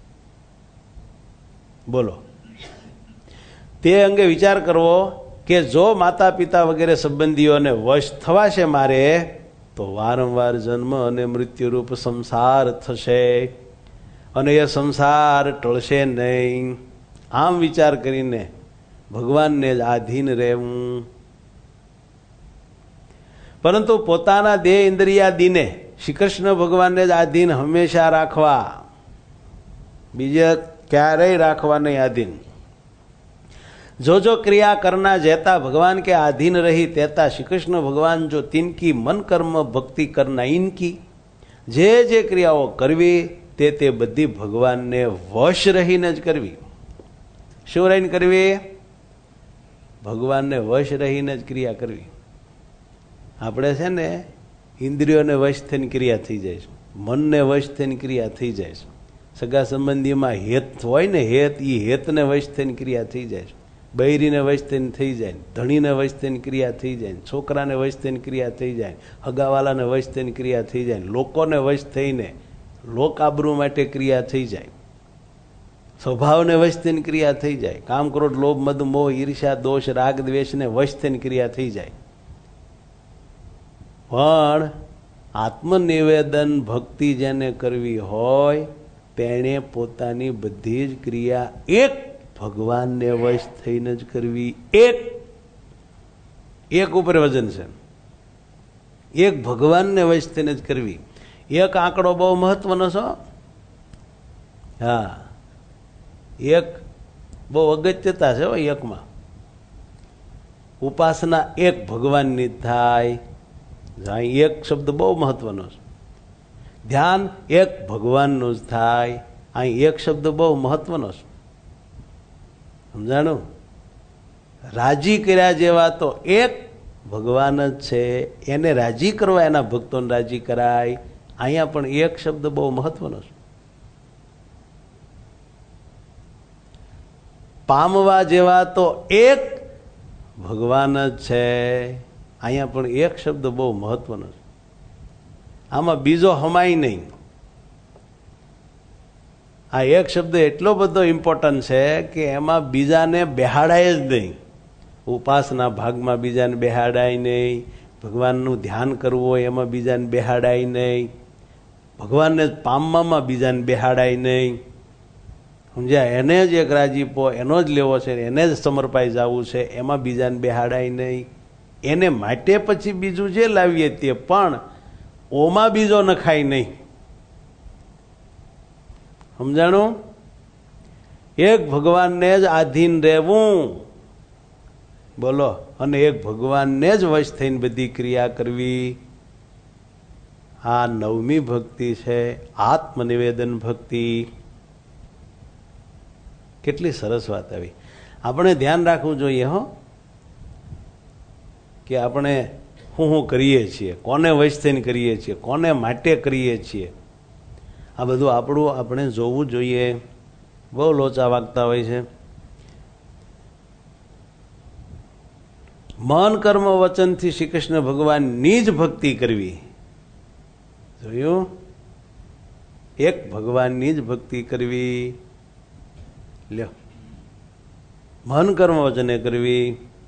બોલો. તે અંગે વિચાર કરવો કે જો માતા પિતા વગેરે સંબંધીઓને વશ થવાશે મારે તો વારંવાર જન્મ અને મૃત્યુરૂપ સંસાર થશે અને એ સંસાર ટળશે નહીં. આમ વિચાર કરીને ભગવાનને જ આધીન રહેવું. પરંતુ પોતાના દેહ, ઇન્દ્રિયાદિને શ્રી કૃષ્ણ ભગવાનને જ આધીન હંમેશા રાખવા, બીજે ક્યારેય રાખવા નહીં આધીન. जो जो क्रिया करना जैता भगवान के अधीन रही तेता श्री कृष्ण भगवान जो तिनकी मन कर्म भक्ति करना इनकी, जे जे क्रियाओं करवी ते ते बधी भगवान ने वश रहीने ज करवी. શું રહીને કરવી? ભગવાનને વશ રહીને જ ક્રિયા કરવી. આપણે છે ને ઇન્દ્રિયોને વશ થઈને ક્રિયા થઈ જાય છે, મનને વશ થઈને ક્રિયા થઈ જાય છે. સગા સંબંધીમાં હેત હોય ને, હેત, એ હેતને વશ થઈને ક્રિયા થઈ જાય છે. બૈરીને વશ થઈને થઈ જાય, ધણીને વશ થઈને ક્રિયા થઈ જાય, છોકરાને વશ થઈને ક્રિયા થઈ જાય, હગાવાલાને વશ થઈને ક્રિયા થઈ જાય, લોકોને વશ થઈને લોક આબરૂ માટે ક્રિયા થઈ જાય, સ્વભાવને વશ થઈને ક્રિયા થઈ જાય, કામ, ક્રોધ, લોભ, મદ, મોહ, ઈર્ષ્યા, દોષ, રાગ, દ્વેષને વશ થઈને ક્રિયા થઈ જાય. પણ આત્મનિવેદન ભક્તિ જેને કરવી હોય તેણે પોતાની બધી જ ક્રિયા એક ભગવાનને વશ થઈને જ કરવી. એક એક ઉપર વજન છે. એક ભગવાનને વશ થઈને જ કરવી. એક આંકડો બહુ મહત્વનો છો. હા, એક બહુ અગત્યતા છે એકમાં. ઉપાસના એક ભગવાનની થાય. એક શબ્દ બહુ મહત્વનો છે. ધ્યાન એક ભગવાનનું જ થાય. અહીં એક શબ્દ બહુ મહત્વનો છે. સમજાણું? રાજી કર્યા જેવા તો એક ભગવાન જ છે. એને રાજી કરવા એના ભક્તોને રાજી કરાય. અહીંયા પણ એક શબ્દ બહુ મહત્વનો છે. પામવા જેવા તો એક ભગવાન જ છે. અહીંયા પણ એક શબ્દ બહુ મહત્વનો છે. આમાં બીજો હમાય નહીં. આ એક શબ્દ એટલો બધો ઇમ્પોર્ટન્ટ છે કે એમાં બીજાને બેહાડાય જ નહીં. ઉપાસના ભાગમાં બીજાને બેહાડાય નહીં. ભગવાનનું ધ્યાન કરવું હોય એમાં બીજાને બેહાડાય નહીં. ભગવાનને પામવામાં બીજાને બેહાડાય નહીં. સમજ્યા? એને જ એક રાજીપો એનો જ લેવો છે, એને જ સમર્પાઈ જવું છે, એમાં બીજાને બેહાડાય નહીં. એને માટે પછી બીજું જે લાવીએ તે પણ ઓમાં બીજો નખાય નહીં. સમજાણું? એક ભગવાનને જ આધીન રહેવું. બોલો. અને એક ભગવાનને જ વશ થઈને બધી ક્રિયા કરવી. આ નવમી ભક્તિ છે, આત્મનિવેદન ભક્તિ. કેટલી સરસ વાત આવી. આપણે ધ્યાન રાખવું જોઈએ હો કે આપણે શું શું કરીએ છીએ, કોને વશ થઈને કરીએ છીએ, કોને માટે કરીએ છીએ. આ બધું આપણું આપણે જોવું જોઈએ. બહુ લોચા વાગતા હોય છે. મન કર્મ વચનથી શ્રી કૃષ્ણ ભગવાનની જ ભક્તિ કરવી. જોયું? એક ભગવાનની જ ભક્તિ કરવી. લ્યો, મન કર્મ વચને કરવી.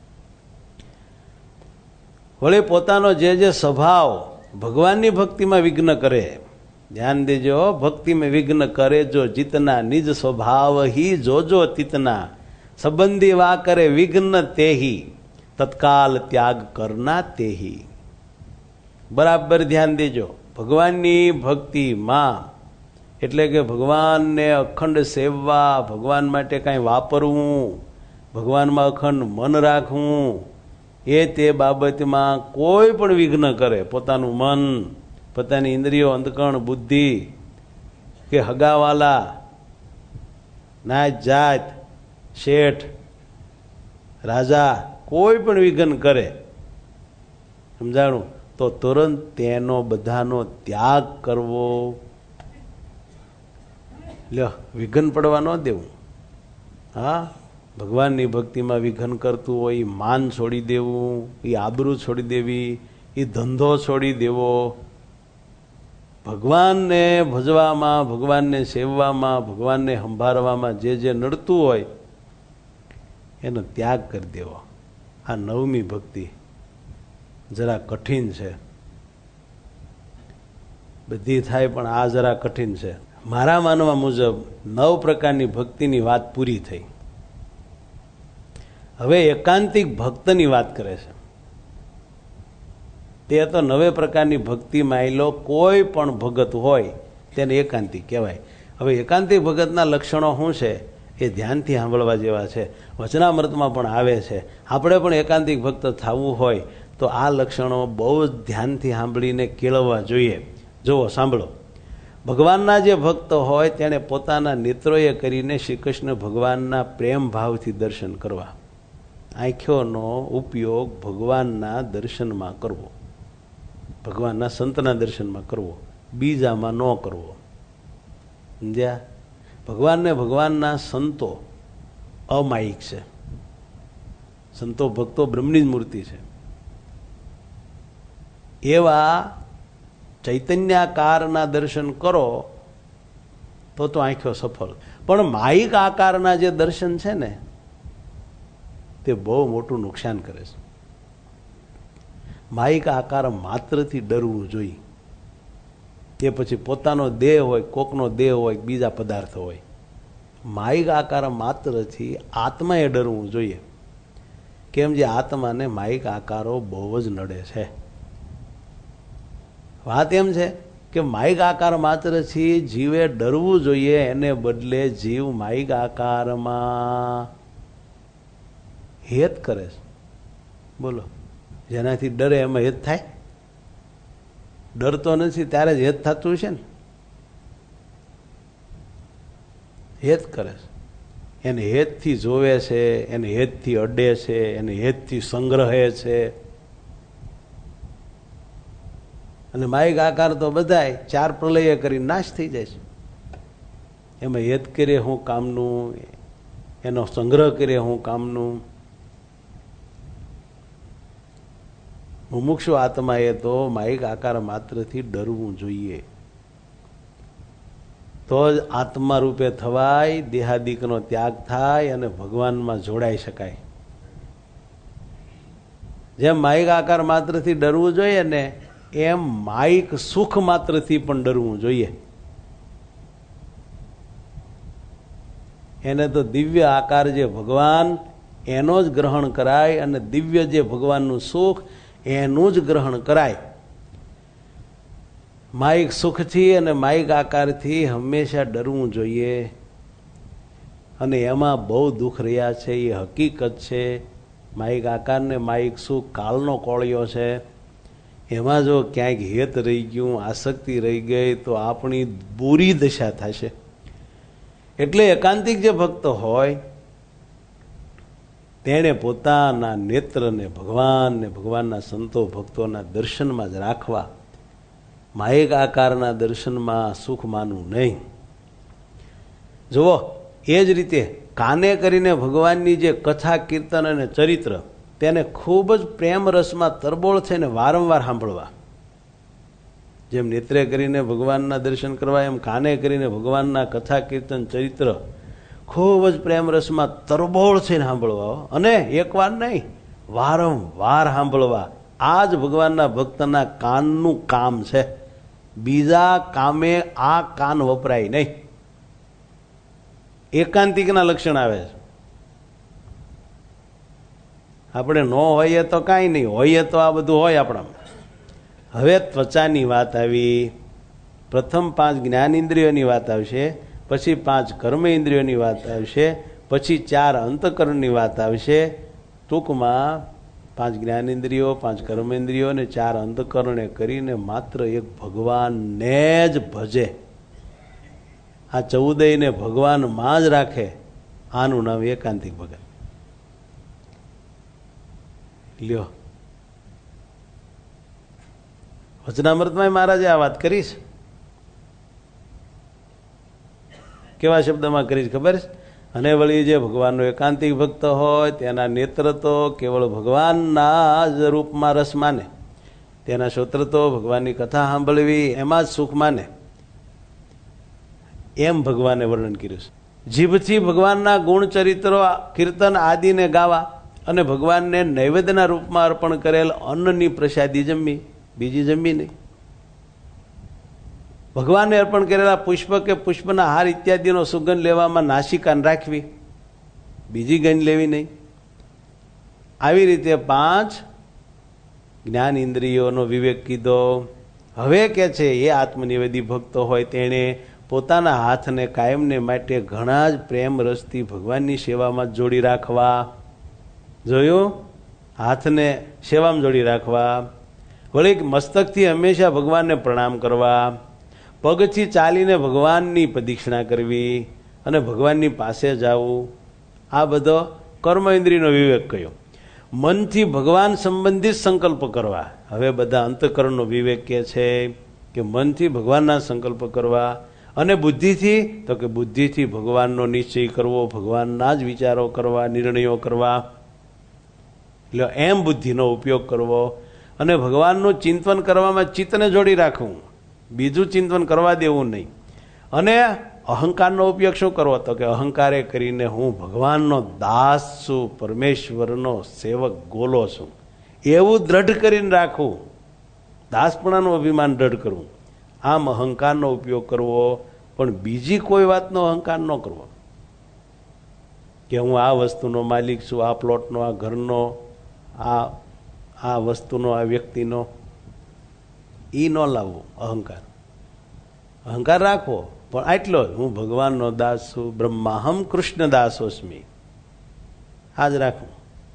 વળી પોતાનો જે જે સ્વભાવ ભગવાનની ભક્તિમાં વિઘ્ન કરે, ધ્યાન દેજો, ભક્તિમાં વિઘ્ન કરે જો જીતના નિજ સ્વભાવ હી જોજો તિતના, સંબંધી વા કરે વિઘ્ન તેહી, તત્કાલ ત્યાગ કરના તેહી. બરાબર ધ્યાન દેજો. ભગવાનની ભક્તિમાં એટલે કે ભગવાનને અખંડ સેવવા, ભગવાન માટે કાંઈ વાપરવું, ભગવાનમાં અખંડ મન રાખવું, એ તે બાબતમાં કોઈ પણ વિઘ્ન કરે, પોતાનું મન, પોતાની ઇન્દ્રિયો, અંતકણ, બુદ્ધિ કે હગાવાલા, નાત જાત, શેઠ, રાજા, કોઈ પણ વિઘ્ન કરે, સમજાણું, તો તુરંત તેનો બધાનો ત્યાગ કરવો. લ્યો, વિઘ્ન પડવા ન દેવું. હા, ભગવાનની ભક્તિમાં વિઘ્ન કરતું હોય એ માન છોડી દેવું, એ આબરૂ છોડી દેવી, એ ધંધો છોડી દેવો. ભગવાનને ભજવામાં, ભગવાનને સેવવામાં, ભગવાનને સંભાળવામાં જે જે નડતું હોય એનો ત્યાગ કરી દેવો. આ નવમી ભક્તિ જરા કઠિન છે. બધી થાય પણ આ જરા કઠિન છે. મારા માનવા મુજબ નવ પ્રકારની ભક્તિની વાત પૂરી થઈ. હવે એકાંતિક ભક્તની વાત કરે છે. તે તો નવે પ્રકારની ભક્તિ માયલો કોઈ પણ ભગત હોય તેને એકાંતિક કહેવાય. હવે એકાંતિક ભગતના લક્ષણો શું છે એ ધ્યાનથી સાંભળવા જેવા છે. વચનામૃતમાં પણ આવે છે. આપણે પણ એકાંતિક ભક્ત થવું હોય તો આ લક્ષણો બહુ જ ધ્યાનથી સાંભળીને કેળવવા જોઈએ. જુઓ, સાંભળો. ભગવાનના જે ભક્ત હોય તેણે પોતાના નેત્રોએ કરીને શ્રી કૃષ્ણ ભગવાનના પ્રેમ ભાવથી દર્શન કરવા. આંખોનો ઉપયોગ ભગવાનના દર્શનમાં કરવો, ભગવાનના સંતના દર્શનમાં કરવો, બીજામાં ન કરવો. સમજ્યા? ભગવાનને ભગવાનના સંતો અમાયિક છે. સંતો ભક્તો બ્રહ્મની જ મૂર્તિ છે. એવા ચૈતન્યાકારના દર્શન કરો તો તો આંખો સફળ. પણ માયિક આકારના જે દર્શન છે ને તે બહુ મોટું નુકસાન કરે છે. માયિક આકાર માત્રથી ડરવું જોઈએ. તે પછી પોતાનો દેહ હોય, કોકનો દેહ હોય, બીજા પદાર્થ હોય, માયિક આકાર માત્રથી આત્માએ ડરવું જોઈએ. કેમ? જે આત્માને માયિક આકારો બહુ જ નડે છે. વાત એમ છે કે માયિક આકાર માત્રથી જીવે ડરવું જોઈએ, એને બદલે જીવ માયિક આકારમાં હેત કરે છે. બોલો, જેનાથી ડરે એમાં હેત થાય? ડરતો નથી ત્યારે જ હેત થતું છે ને. હેત કરે છે, એને હેતથી જોવે છે, એને હેતથી અડે છે, એને હેતથી સંગ્રહે છે. અને માયિક આકાર તો બધાય ચાર પ્રલય કરી નાશ થઈ જાય છે. એમાં હેત કરે હું કામનું, એનો સંગ્રહ કરે હું કામનું. મુમુક્ષુ આત્માએ તો માયિક આકાર માત્રથી ડરવું જોઈએ. તો જ આત્મા રૂપે થવાય, દેહાદિકનો ત્યાગ થાય અને ભગવાનમાં જોડાઈ શકાય. જેમ માયિક આકાર માત્રથી ડરવું જોઈએ ને, એમ માયિક સુખ માત્રથી પણ ડરવું જોઈએ. એને તો દિવ્ય આકાર જે ભગવાન એનો જ ગ્રહણ કરાય, અને દિવ્ય જે ભગવાનનું સુખ એનું જ ગ્રહણ કરાય. માયિક સુખથી અને માયિક આકારથી હંમેશા ડરવું જોઈએ. અને એમાં બહુ દુઃખ રહ્યા છે, એ હકીકત છે. માયિક આકાર ને માયિક સુખ કાળનો કોળિયો છે. એમાં જો ક્યાંક હેત રહી ગયું, આસક્તિ રહી ગઈ, તો આપણી બુરી દશા થશે. એટલે એકાંતિક જે ભક્ત હોય તેણે પોતાના નેત્રને ભગવાન ને ભગવાનના સંતો ભક્તોના દર્શનમાં જ રાખવા. માયિક આકારના દર્શનમાં સુખ માનવું નહીં. જુઓ, એ જ રીતે કાને કરીને ભગવાનની જે કથા, કીર્તન અને ચરિત્ર, તેને ખૂબ જ પ્રેમ રસમાં તરબોળ થઈને વારંવાર સાંભળવા. જેમ નેત્રે કરીને ભગવાનના દર્શન કરવા, એમ કાને કરીને ભગવાનના કથા, કીર્તન, ચરિત્ર ખૂબ જ પ્રેમ રસમાં તરબોળ થઈને સાંભળવા. અને એકવાર નહીં, વારંવાર સાંભળવા. આ જ ભગવાનના ભક્તના કાનનું કામ છે. બીજા કામે આ કાન વપરાય નહીં. એકાંતિકના લક્ષણ આવે છે. આપણે ન હોઈએ તો કાંઈ નહીં, હોઈએ તો આ બધું હોય આપણામાં. હવે ત્વચાની વાત આવી, પ્રથમ પાંચ જ્ઞાનેન્દ્રિયોની વાત આવશે, પછી પાંચ કર્મ ઇન્દ્રિયોની વાત આવશે, પછી ચાર અંતઃકરણની વાત આવશે. ટૂંકમાં પાંચ જ્ઞાનેન્દ્રિયો, પાંચ કર્મેન્દ્રિયો અને ચાર અંતઃકરણે કરીને માત્ર એક ભગવાનને જ ભજે. આ ચૌદયને ભગવાનમાં જ રાખે. આનું નામ એકાંતિક ભગત. લ્યો, વચનામૃતમાં મહારાજે આ વાત કરી છે. કેવા શબ્દમાં કરી છે ખબર છે? અને વળી જે ભગવાનનો એકાંતિક ભક્ત હોય તેના નેત્ર તો કેવળ ભગવાનના જ રૂપમાં રસ માને, તેના શ્રોત્ર તો ભગવાનની કથા સાંભળવી એમાં જ સુખ માને. એમ ભગવાને વર્ણન કર્યું છે. જીભથી ભગવાનના ગુણ, ચરિત્રો, કીર્તન આદિને ગાવા અને ભગવાનને નૈવેદ્યના રૂપમાં અર્પણ કરેલ અન્નની પ્રસાદી જમવી, બીજી જમવી નહીં. ભગવાનને અર્પણ કરેલા પુષ્પ કે પુષ્પના હાર ઇત્યાદિનો સુગંધ લેવામાં નાસિકાન રાખવી, બીજી ગંધ લેવી નહીં. આવી રીતે પાંચ જ્ઞાન ઇન્દ્રિયોનો વિવેક કીધો. હવે કે છે એ આત્મનિવેદી ભક્તો હોય તેણે પોતાના હાથને કાયમને માટે ઘણા જ પ્રેમ રસથી ભગવાનની સેવામાં જોડી રાખવા. જોયું? હાથને સેવામાં જોડી રાખવા. વળી મસ્તકથી હંમેશા ભગવાનને પ્રણામ કરવા, પગથી ચાલીને ભગવાનની પ્રદક્ષિણા કરવી અને ભગવાનની પાસે જવું. આ બધો કર્મ ઇન્દ્રિયનો વિવેક કયો. મનથી ભગવાન સંબંધિત સંકલ્પ કરવા. હવે બધા અંતઃકરણનો વિવેક કે છે કે મનથી ભગવાનના સંકલ્પ કરવા. અને બુદ્ધિથી તો કે બુદ્ધિથી ભગવાનનો નિશ્ચય કરવો, ભગવાનના જ વિચારો કરવા, નિર્ણયો કરવા. એટલે એમ બુદ્ધિનો ઉપયોગ કરવો. અને ભગવાનનું ચિંતન કરવામાં ચિત્તને જોડી રાખવું, બીજું ચિંતન કરવા દેવું નહીં. અને અહંકારનો ઉપયોગ શું કરવો? તો કે અહંકારે કરીને હું ભગવાનનો દાસ છું, પરમેશ્વરનો સેવક ગોલો છું, એવું દ્રઢ કરીને રાખવું. દાસપણાનું અભિમાન દ્રઢ કરવું. આમ અહંકારનો ઉપયોગ કરવો, પણ બીજી કોઈ વાતનો અહંકાર ન કરવો. કે હું આ વસ્તુનો માલિક છું, આ પ્લોટનો, આ ઘરનો, આ આ વસ્તુનો, આ વ્યક્તિનો. એ ન લાવવો અહંકાર. અહંકાર રાખવો, પણ આટલો જ, હું ભગવાનનો દાસ છું, બ્રહ્માહમ કૃષ્ણ દાસોસ્મી, આ જ રાખવું.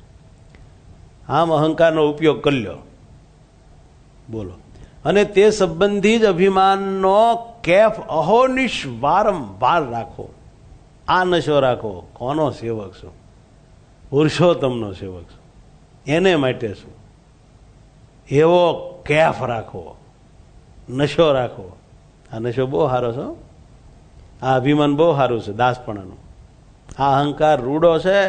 આમ અહંકારનો ઉપયોગ કરી લ્યો. બોલો. અને તે સંબંધી જ અભિમાનનો કેફ અહોનિશ વારંવાર રાખો. આ નશો રાખો. કોનો સેવક છું? પુરુષોત્તમનો સેવક છું, એને માટે છું. એવો કેફ રાખો, નશો રાખો. આ નશો બહુ સારો છે. આ અભિમાન બહુ સારું છે દાસપણાનું. આ અહંકાર રૂડો છે,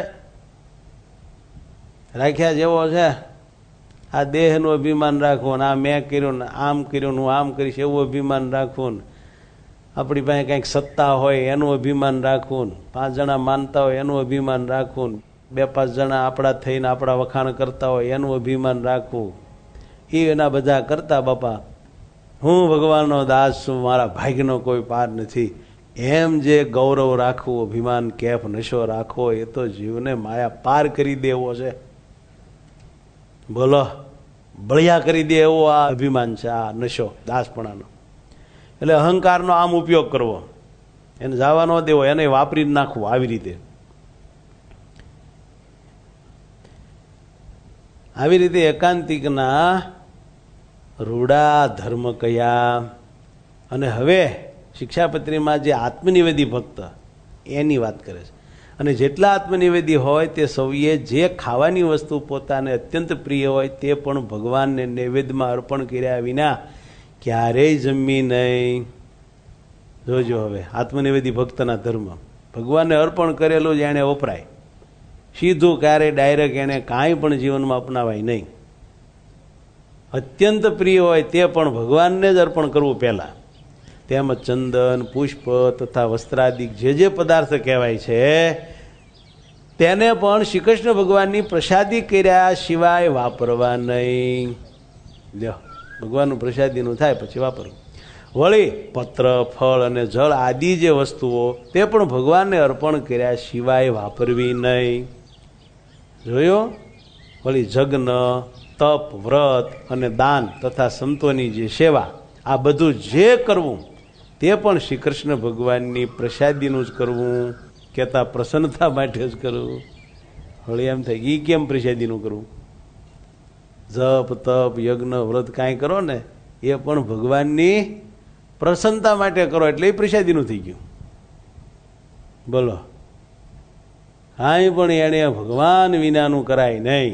રાખ્યા જેવો છે. આ દેહનું અભિમાન રાખવું ને આ મેં કર્યું ને આમ કર્યું હું આમ કરીશ એવું અભિમાન રાખવું ને આપણી પાસે કંઈક સત્તા હોય એનું અભિમાન રાખવું ને પાંચ જણા માનતા હોય એનું અભિમાન રાખવું ને બે પાંચ જણા આપણા થઈને આપણા વખાણ કરતા હોય એનું અભિમાન રાખવું. એ એના બધા કરતા બાપા હું ભગવાનનો દાસ છું, મારા ભાગ્યનો કોઈ પાર નથી, એમ જે ગૌરવ રાખવું, અભિમાન કેફ નશો રાખવો, એ તો જીવને માયા પાર કરી દેવો છે. બોલો, બળિયા કરી દે એવો આ અભિમાન છે, આ નશો દાસપણાનો. એટલે અહંકારનો આમ ઉપયોગ કરવો, એને જવા ન દેવો, એને વાપરી જ નાખવું આવી રીતે. આવી રીતે એકાંતિકના રૂડા ધર્મ કયા. અને હવે શિક્ષાપત્રીમાં જે આત્મનિવેદી ભક્ત એની વાત કરે છે. અને જેટલા આત્મનિવેદી હોય તે સૌએ જે ખાવાની વસ્તુ પોતાને અત્યંત પ્રિય હોય તે પણ ભગવાનને નૈવેદ્યમાં અર્પણ કર્યા વિના ક્યારેય જમી નહીં. જોજો હવે આત્મનિવેદી ભક્તના ધર્મ, ભગવાનને અર્પણ કરેલું જ એને વપરાય, સીધું ક્યારેય ડાયરેક્ટ એને કાંઈ પણ જીવનમાં અપનાવાય નહીં. અત્યંત પ્રિય હોય તે પણ ભગવાનને જ અર્પણ કરવું પહેલાં. તેમજ ચંદન, પુષ્પ તથા વસ્ત્રાદિક જે જે પદાર્થ કહેવાય છે તેને પણ શ્રી કૃષ્ણ ભગવાનની પ્રસાદી કર્યા સિવાય વાપરવા નહીં. લ્યો, ભગવાનનું પ્રસાદીનું થાય પછી વાપરવું. વળી પત્ર, ફળ અને જળ આદિ જે વસ્તુઓ તે પણ ભગવાનને અર્પણ કર્યા સિવાય વાપરવી નહીં. જોયો? વળી જગ્ન, તપ, વ્રત અને દાન તથા સંતોની જે સેવા, આ બધું જે કરવું તે પણ શ્રી કૃષ્ણ ભગવાનની પ્રસાદીનું જ કરવું. કહેતા પ્રસન્નતા માટે જ કરવું. વળી એમ થાય એ કેમ પ્રસાદીનું કરવું? જપ, તપ, યજ્ઞ, વ્રત કાંઈ કરો ને એ પણ ભગવાનની પ્રસન્નતા માટે કરો એટલે એ પ્રસાદીનું થઈ ગયું. બોલો, કાંઈ પણ એને ભગવાન વિનાનું કરાય નહીં.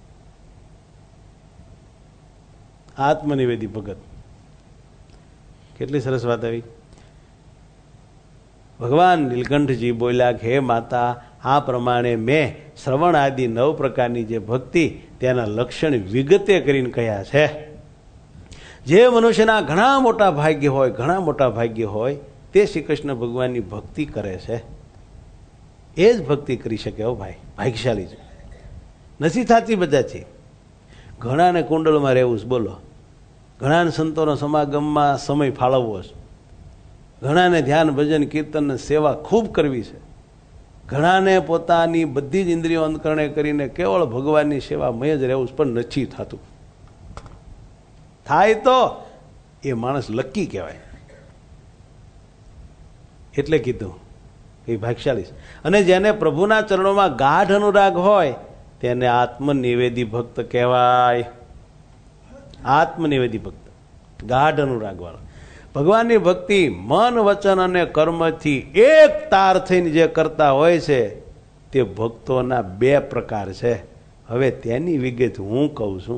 આત્મનિવેદી ભગત. કેટલી સરસ વાત આવી. ભગવાન નીલકંઠજી બોલ્યા કે હે માતા, આ પ્રમાણે મેં શ્રવણ આદિ નવ પ્રકારની જે ભક્તિ તેના લક્ષણ વિગતે કરીને કહ્યા છે. જે મનુષ્યના ઘણા મોટા ભાગ્ય હોય, ઘણા મોટા ભાગ્ય હોય તે શ્રી કૃષ્ણ ભગવાનની ભક્તિ કરે છે. એ જ ભક્તિ કરી શકે. હો ભાઈ, ભાગ્યશાળી છે. નથી થતી બધાથી. ઘણાને કુંડળમાં રહેવું છે, બોલો. ઘણાને સંતોના સમાગમમાં સમય ફાળવવો છે. ઘણાને ધ્યાન, ભજન, કીર્તન, સેવા ખૂબ કરવી છે. ઘણાને પોતાની બધી જ ઇન્દ્રિયો અંતકરણે કરીને કેવળ ભગવાનની સેવામય જ રહેવું છે, પણ નથી થતું. થાય તો એ માણસ લકી કહેવાય. એટલે કીધું એ ભાગ્યશાળી છે. અને જેને પ્રભુના ચરણોમાં ગાઢ અનુરાગ હોય તેને આત્મનિવેદી ભક્ત કહેવાય. આત્મનિવેદી ભક્ત, ગાઢ અનુરાગ વાળો. ભગવાનની ભક્તિ મન, વચન અને કર્મથી એક તાર થઈને જે કરતા હોય છે તે ભક્તોના બે પ્રકાર છે. હવે તેની વિગત હું કહું છું.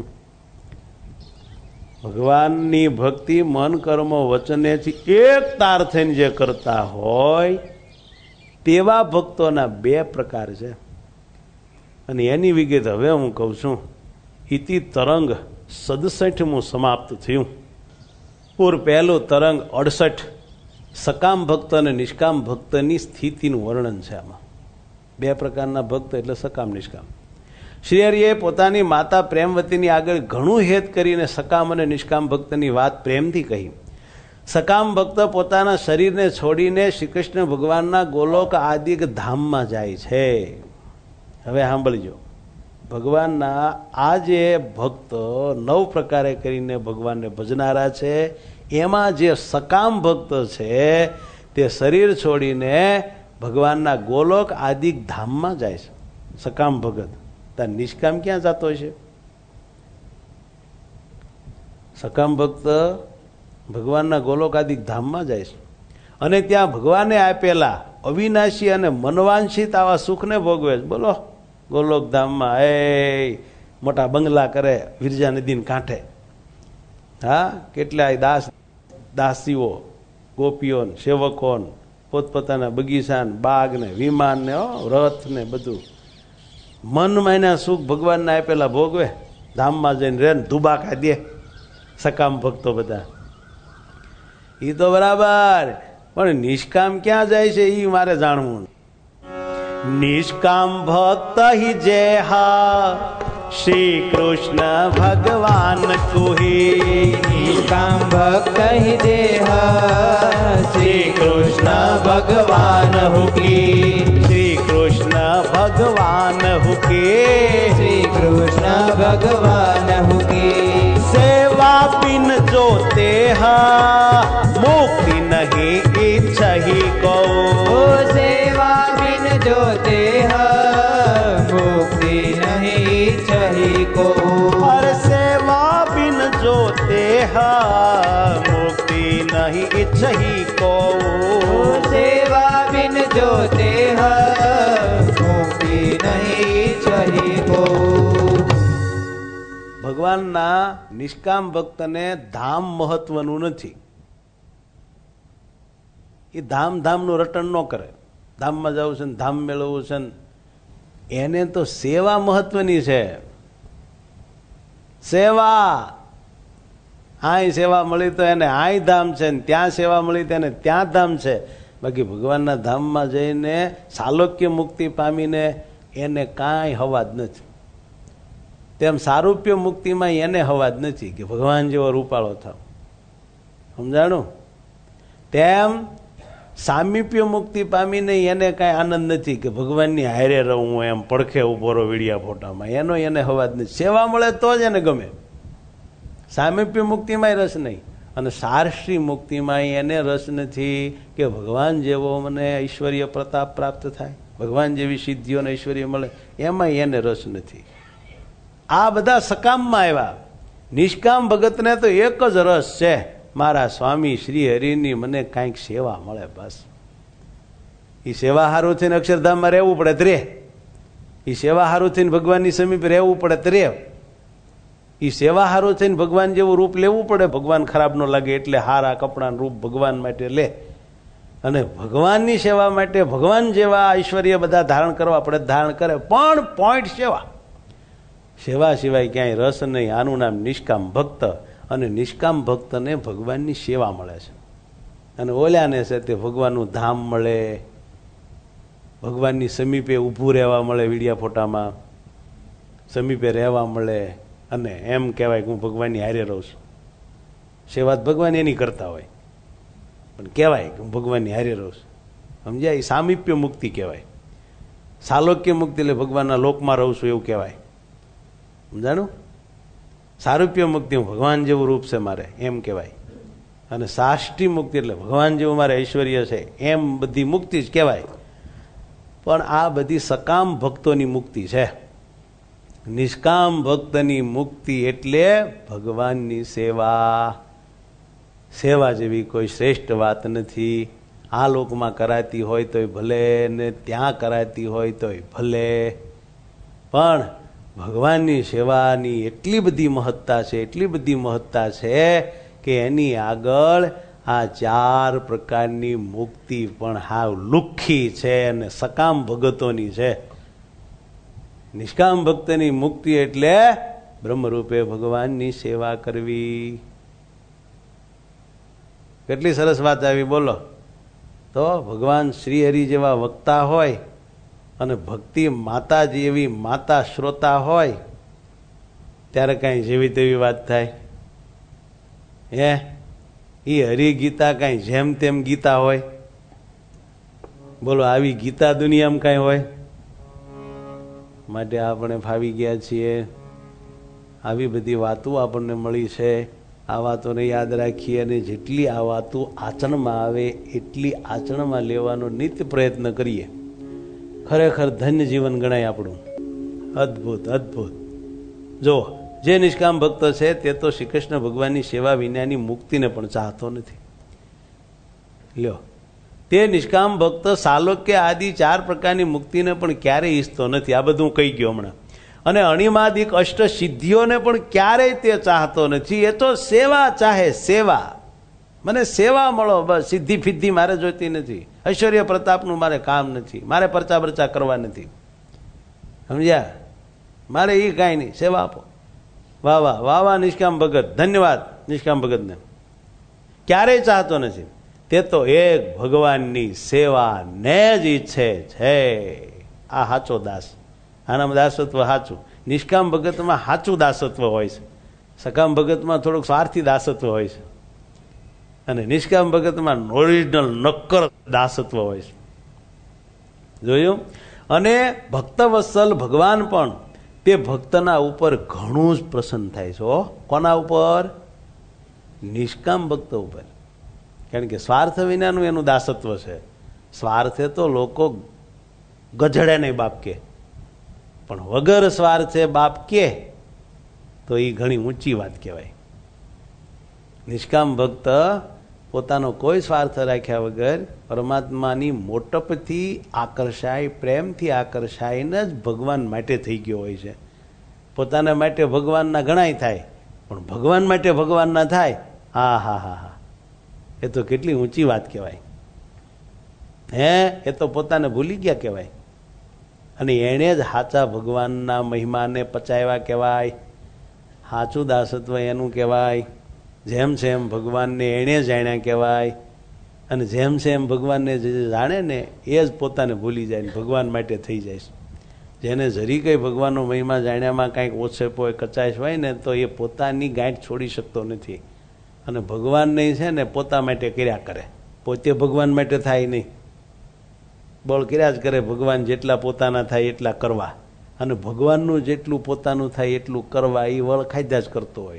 ભગવાનની ભક્તિ મન, કર્મ, વચનેથી એક તાર થઈને જે કરતા હોય તેવા ભક્તોના બે પ્રકાર છે. અને એની વિગત હવે હું કહું છું. ઇતિ તરંગ સડસઠમું સમાપ્ત થયું. પૂર પહેલું તરંગ અડસઠ સકામ ભક્ત અને નિષ્કામ ભક્તની સ્થિતિનું વર્ણન છે. આમાં બે પ્રકારના ભક્ત એટલે સકામ, નિષ્કામ. શ્રી હરિએ પોતાની માતા પ્રેમવતીની આગળ ઘણું હેત કરીને સકામ અને નિષ્કામ ભક્તની વાત પ્રેમથી કહી. સકામ ભક્ત પોતાના શરીરને છોડીને શ્રી કૃષ્ણ ભગવાનના ગોલોક આદિક ધામમાં જાય છે. હવે સાંભળજો, ભગવાનના આ જે ભક્ત નવ પ્રકારે કરીને ભગવાનને ભજનારા છે, એમાં જે સકામ ભક્ત છે તે શરીર છોડીને ભગવાનના ગોલોક આદિક ધામમાં જાય છે. સકામ ભગત તાર નિષ્કામ ક્યાં જતો છે? સકામ ભક્ત ભગવાનના ગોલોક આદિક ધામમાં જાય છે અને ત્યાં ભગવાને આપેલા અવિનાશી અને મનવાંછિત આવા સુખને ભોગવે છે. બોલો, ગોલોક ધામમાં એ મોટા બંગલા કરે વિરજા નદીને કાંઠે, હા, કેટલાય દાસ દાસીઓ ગોપીઓ સેવકો પોતપોતાના બગીચા બાગ ને વિમાન ને રથ ને બધું મનમાં એના સુખ ભગવાનને આપેલા ભોગવે, ધામમાં જઈને રે ધુબાકા દે સકામ ભક્તો બધા. એ તો બરાબર, પણ નિષ્કામ ક્યાં જાય છે એ મારે જાણવું. નિષ્કામ ભક્ત હિ જેહા શ્રી કૃષ્ણ ભગવાન કુહી. નિષ્કામ ભક્ત હિ જેહા શ્રી કૃષ્ણ ભગવાન હુકી. શ્રી કૃષ્ણ ભગવાન હુકી. શ્રી કૃષ્ણ ભગવાન હુકી. સેવા બિન જો તેહ મુક્તિ નહીં ઈચ્છહી કો. સેવા બિન જો તેહ મુક્તિ નહીં ઈચ્છહી કો. અરે સેવા બિન જો તેહ મુક્તિ નહીં ઈચ્છહી કો. સેવા બિન જો તેહ મુક્તિ નહીં ઈચ્છહી કો. ભગવાનના નિષ્કામ ભક્તને ધામ મહત્વનું નથી. એ ધામ ધામનું રટણ ન કરે. ધામમાં જવું છે ને ધામ મેળવવું છે ને, એને તો સેવા મહત્વની છે. સેવા, આય સેવા મળી તો એને આય ધામ છે ને ત્યાં સેવા મળી તો એને ત્યાં ધામ છે. બાકી ભગવાનના ધામમાં જઈને સાલોક્ય મુક્તિ પામીને એને કાંઈ હવાજ નથી. તેમ સારૂપ્ય મુક્તિમાં એને હવાજ નથી કે ભગવાન જેવો રૂપાળો થાવ, સમજાણું? તેમ સામીપ્ય મુક્તિ પામીને એને કાંઈ આનંદ નથી કે ભગવાનની હારે રહું, એમ પડખે ઉભો રહો વીડિયા ફોટામાં, એનો એને હવાજ નથી. સેવા મળે તો જ એને ગમે. સામીપ્ય મુક્તિમાંય રસ નહીં અને સારશ્રી મુક્તિમાં એને રસ નથી કે ભગવાન જેવો મને ઐશ્વર્ય પ્રતાપ પ્રાપ્ત થાય, ભગવાન જેવી સિદ્ધિઓને ઐશ્વર્ય મળે, એમાં એને રસ નથી. આ બધા સકામમાં આવ્યા. નિષ્કામ ભગતને તો એક જ રસ છે, મારા સ્વામી શ્રી હરિની મને કાંઈક સેવા મળે, બસ. એ સેવા હારું થઈને અક્ષરધામમાં રહેવું પડે તો રે, એ સેવા હારું થઈને ભગવાનની સમીપ રહેવું પડે તો રે, એ સેવા હારું થઈને ભગવાન જેવું રૂપ લેવું પડે. ભગવાન ખરાબ ન લાગે એટલે હારા કપડાનું રૂપ ભગવાન માટે લે, અને ભગવાનની સેવા માટે ભગવાન જેવા ઐશ્વર્ય બધા ધારણ કરવા પડે, ધારણ કરે, પણ પોઈન્ટ સેવા. સેવા સિવાય ક્યાંય રસ નહીં. આનું નામ નિષ્કામ ભક્ત. અને નિષ્કામ ભક્તને ભગવાનની સેવા મળે છે, અને ઓલાને છે તે ભગવાનનું ધામ મળે, ભગવાનની સમીપે ઊભું રહેવા મળે, વીડિયા ફોટામાં સમીપે રહેવા મળે, અને એમ કહેવાય કે હું ભગવાનની હારે રહું છું. સેવા ભગવાન એની કરતા હોય, પણ કહેવાય કે હું ભગવાનની હારે રહું છું. સમજ્યા? એ સામીપ્ય મુક્તિ કહેવાય. સાલોક્ય મુક્તિ એટલે ભગવાનના લોકમાં રહું છું એવું કહેવાય. સમજાણું? સારૂપ્ય મુક્તિ હું ભગવાન જેવું રૂપ છે મારે એમ કહેવાય. અને સાષ્ટી મુક્તિ એટલે ભગવાન જેવું મારે ઐશ્વર્ય છે એમ બધી મુક્તિ જ કહેવાય. પણ આ બધી સકામ ભક્તોની મુક્તિ છે. નિષ્કામ ભક્તની મુક્તિ એટલે ભગવાનની સેવા. સેવા જેવી કોઈ શ્રેષ્ઠ વાત નથી. આ લોકમાં કરાતી હોય તોય ભલે ને ત્યાં કરાતી હોય તોય ભલે, પણ ભગવાનની સેવાની એટલી બધી મહત્તા છે, એટલી બધી મહત્તા છે કે એની આગળ આ ચાર પ્રકારની મુક્તિ પણ હાવ લુખ્ખી છે અને સકામ ભગતોની છે. નિષ્કામ ભક્તની મુક્તિ એટલે બ્રહ્મરૂપે ભગવાનની સેવા કરવી. કેટલી સરસ વાત આવી, બોલો તો. ભગવાન શ્રીહરિ જેવા વક્તા હોય અને ભક્તિ માતાજી એવી માતા શ્રોતા હોય ત્યારે કાંઈ જેવી તેવી વાત થાય? હે એ હરિગીતા કાંઈ જેમ તેમ ગીતા હોય? બોલો, આવી ગીતા દુનિયામાં કાંઈ હોય? માટે આપણે ફાવી ગયા છીએ. આવી બધી વાતો આપણને મળી છે. આ વાતોને યાદ રાખીએ અને જેટલી આ વાતો આચરણમાં આવે એટલી આચરણમાં લેવાનો નિત્ય પ્રયત્ન કરીએ. ખરેખર ધન્ય જીવન ગણાય આપણું. અદ્ભુત અદ્ભુત. જો જે નિષ્કામ ભક્ત છે તે તો શ્રી કૃષ્ણ ભગવાનની સેવા વિનાની મુક્તિને પણ ચાહતો નથી. લ્યો, તે નિષ્કામ ભક્ત સાલોક્ય આદિ ચાર પ્રકારની મુક્તિને પણ ક્યારેય ઈચ્છતો નથી. આ બધું કહી ગયો હમણાં. અને અણિમાદિક અષ્ટ સિદ્ધિઓને પણ ક્યારેય તે ચાહતો નથી. એ તો સેવા ચાહે, સેવા. મને સેવા મળો બસ. સિદ્ધિ ફિદ્ધિ મારે જોઈતી નથી. ઐશ્વર્ય પ્રતાપનું મારે કામ નથી. મારે પરચા પરચા કરવા નથી. સમજ્યા? મારે એ કાંઈ નહીં. સેવા આપો. વાહ વાહ વાહ વાહ નિષ્કામ ભગત. ધન્યવાદ નિષ્કામ ભગતને. ક્યારેય ચાહતો નથી. તે તો એક ભગવાનની સેવા ને જ ઈચ્છે છે. આ સાચો દાસ. આનામાં દાસત્વ સાચું. નિષ્કામ ભગતમાં સાચું દાસત્વ હોય છે. સકામ ભગતમાં થોડુંક સ્વાર્થી દાસત્વ હોય છે. અને નિષ્કામ ભગતમાં ઓરિજિનલ નક્કર દાસત્વ હોય છે. જોયું? અને ભક્તવત્સલ ભગવાન પણ તે ભક્તના ઉપર ઘણું જ પ્રસન્ન થાય છે. કોના ઉપર? નિષ્કામ ભક્ત ઉપર. કારણ કે સ્વાર્થ વિનાનું એનું દાસત્વ છે. સ્વાર્થે તો લોકો ગજડે નહીં બાપ કે, પણ વગર સ્વાર્થે બાપ કે તો એ ઘણી ઊંચી વાત કહેવાય. નિષ્કામ ભક્ત પોતાનો કોઈ સ્વાર્થ રાખ્યા વગર પરમાત્માની મોટપથી આકર્ષાય, પ્રેમથી આકર્ષાઈને જ ભગવાન માટે થઈ ગયો હોય છે. પોતાના માટે ભગવાનના ઘણાય થાય, પણ ભગવાન માટે ભગવાનના થાય. હા હા હા હા એ તો કેટલી ઊંચી વાત કહેવાય. હે એ તો પોતાને ભૂલી ગયા કહેવાય. અને એણે જ સાચા ભગવાનના મહિમાને પચાવ્યા કહેવાય. સાચું દાસત્વ એનું કહેવાય. જેમ છે એમ ભગવાનને એણે જાણ્યા કહેવાય. અને જેમ છે એમ ભગવાનને જે જાણે ને એ જ પોતાને ભૂલી જાય ને ભગવાન માટે થઈ જાય. જેને જરી કંઈ ભગવાનનો મહિમા જાણ્યામાં કાંઈક ઓછેપ હોય, કચાશ હોય ને તો એ પોતાની ગાંઠ છોડી શકતો નથી. અને ભગવાનને છે ને પોતા માટે કર્યા કરે, પોતે ભગવાન માટે થાય નહીં. બળ કર્યા જ કરે. ભગવાન જેટલા પોતાના થાય એટલા કરવા, અને ભગવાનનું જેટલું પોતાનું થાય એટલું કરવા એ વળ ખાધા જ કરતો હોય.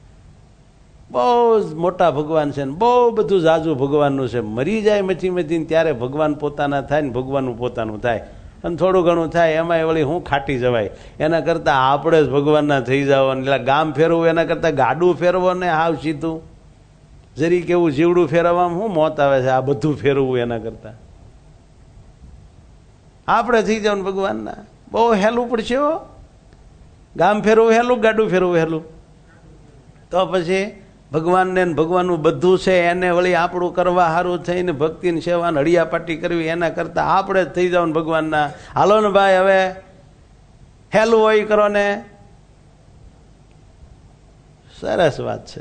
બહુ જ મોટા ભગવાન છે ને બહુ બધું જાજુ ભગવાનનું છે. મરી જાય મચી મચીને ત્યારે ભગવાન પોતાના થાય ને ભગવાનનું પોતાનું થાય. અને થોડું ઘણું થાય એમાં વળી હું ખાટી જવાય. એના કરતાં આપણે જ ભગવાનના થઈ જાવ. એટલે ગામ ફેરવું એના કરતાં ગાડું ફેરવો ને હાવ સીધું જરી કેવું જીવડું ફેરવવામાં શું મોત આવે છે. આ બધું ફેરવવું એના કરતાં આપણે થઈ જાવ ને ભગવાનના. બહુ હેલું પડશે હો. ગામ ફેરવું હેલું, ગાડું ફેરવું હેલું. તો પછી ભગવાનને ભગવાનનું બધું છે એને વળી આપણું કરવા સારું થઈને ભક્તિની સેવાને હળિયાપાટી કરવી એના કરતાં આપણે જ થઈ જાવ ને ભગવાનના. હાલો ને ભાઈ હવે હેલું હોય કરો ને. સરસ વાત છે.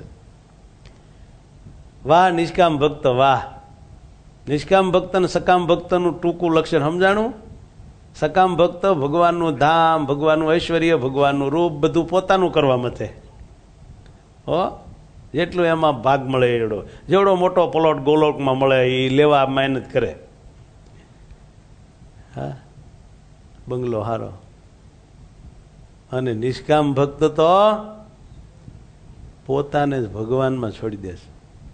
વાહ નિષ્કામ ભક્ત વાહ. નિષ્કામ ભક્ત અને સકામ ભક્તનું ટૂંકું લક્ષણ સમજાણું. સકામ ભક્ત ભગવાનનું ધામ, ભગવાનનું ઐશ્વર્ય, ભગવાનનું રૂપ બધું પોતાનું કરવા મથે. હો જેટલું એમાં ભાગ મળે એવડો. જેવડો મોટો પ્લોટ ગોલોકમાં મળે એ લેવા મહેનત કરે. હા બંગલો હારો. અને નિષ્કામ ભક્ત તો પોતાને જ ભગવાનમાં છોડી દેશે.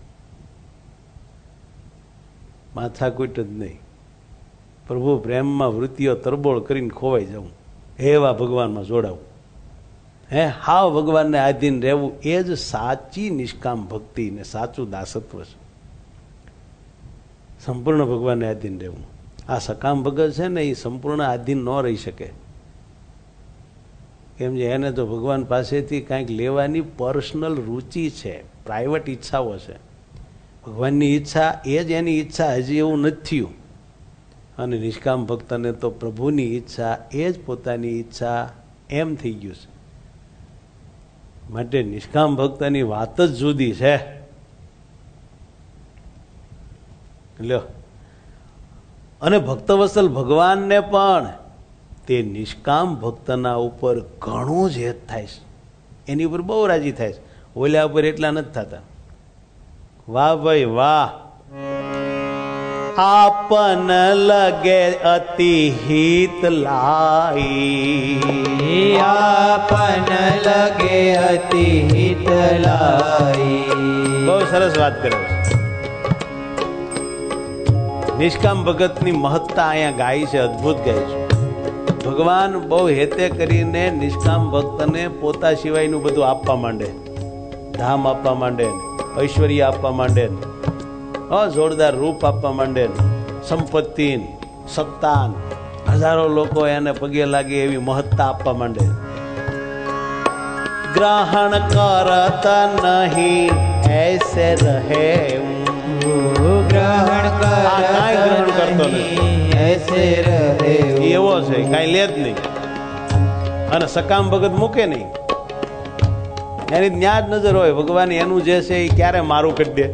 માથાકૂટ જ નહીં. પ્રભુ પ્રેમમાં વૃત્તિઓ તરબોળ કરીને ખોવાઈ જવું, એવા ભગવાનમાં જોડાવું. હે હાવ ભગવાનને આધીન રહેવું એ જ સાચી નિષ્કામ ભક્તિ ને સાચું દાસત્વ છે. સંપૂર્ણ ભગવાનને આધીન રહેવું. આ સકામ ભગત છે ને એ સંપૂર્ણ આધીન ન રહી શકે. કેમ છે એને તો ભગવાન પાસેથી કાંઈક લેવાની પર્સનલ રુચિ છે, પ્રાઇવેટ ઈચ્છાઓ છે. ભગવાનની ઈચ્છા એ જ એની ઈચ્છા, હજી એવું નથી થયું. અને નિષ્કામ ભક્તને તો પ્રભુની ઈચ્છા એ જ પોતાની ઈચ્છા એમ થઈ ગયું છે. માટે નિષ્કામ ભક્તની વાત જ જુદી છે. લ્યો, અને ભક્તવત્સલ ભગવાનને પણ તે નિષ્કામ ભક્તના ઉપર ઘણું જ હેત થાય છે. એની ઉપર બહુ રાજી થાય છે. ઓલા ઉપર એટલા નથી થતા. વાહ ભાઈ વાહ. આપન લગે અતિ હિત લાઈ, આપન લગે અતિ હિત લાઈ. બહુ સરસ વાત કરે છે. નિષ્કામ ભગતની મહત્તા અહીંયા ગાય છે, અદભુત ગાય છે. ભગવાન બહુ હેતે કરીને નિષ્કામ ભક્તને પોતા સિવાયનું બધું આપવા માંડે, ધામ આપવા માંડે, ઐશ્વર્ય આપવા માંડે, જોરદાર રૂપ આપવા માંડે, સંપત્તિ, સત્તાન, હજારો લોકો એને પગે લાગે એવી મહત્તા આપવા માંડે. ગ્રહણ કરતા નહીં એસે રહે, ગ્રહણ ગ્રહણ કરતો નહીં એસે રહે, એવો છે, કઈ લે જ નહીં. અને સકામ ભગત મૂકે નહીં, એની ન્યા જ નજર હોય. ભગવાન એનું જે છે એ ક્યારે મારું કરી દે.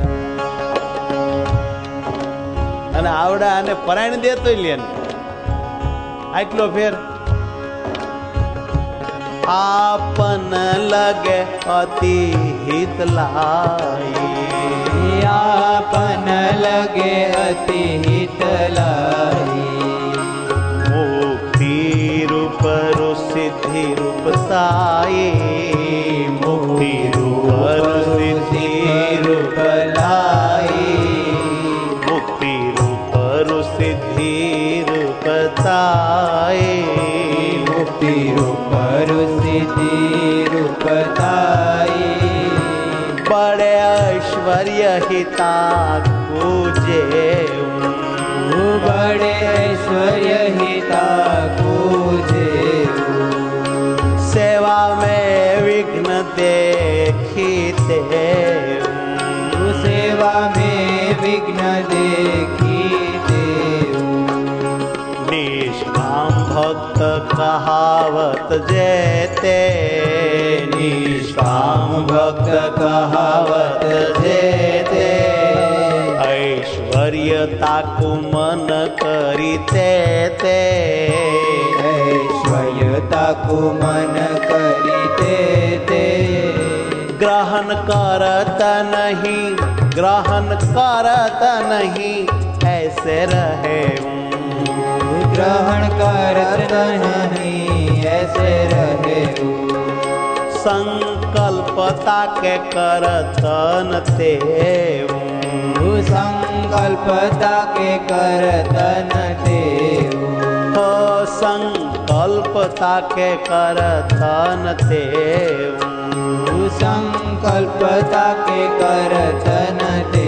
અને આવડા આને પરાયણ દે તો લે આટલો ફેર. આપન લગે અતિ હિત લાઈ, આપન લગે અતિ હિત લાઈ. મુક્તિ રૂપ સિદ્ધિ રૂપ સાઈ, મુક્તિ રૂપ સિદ્ધિ રૂપ લાઈ, મુક્તિ સિદ્ધિ રૂપતાય, મુક્તિ રૂપ સિદ્ધિ રૂપતાય. બડે ઐશ્વર્ય હિતા કુજે, બડે ઐશ્વર્ય હિતા કુજે. સેવા में વિઘ્ન देखी ते, સેવા में વિઘ્ન देखी ते. નિષ્કામ ભક્ત કહાવત જેતે, નિષ્કામ ભક્ત કહાવત જેતે. ઐશ્વર્ય તાકુ મન કરી તે તે, ઐશ્વર્ય તાકુ મન કરી તે તે. ગ્રહણ કરતા નહીં, ગ્રહણ કરતા નહીં ऐसे રહે, ગ્રહણ કરતા નહીં ऐसे રહે. સંકલ્પતા કે કરતન તે, સંકલ્પતા કે કરતન તે. સંકલ્પતા કે કરતન તે, સંકલ્પતા કે કરતન તે.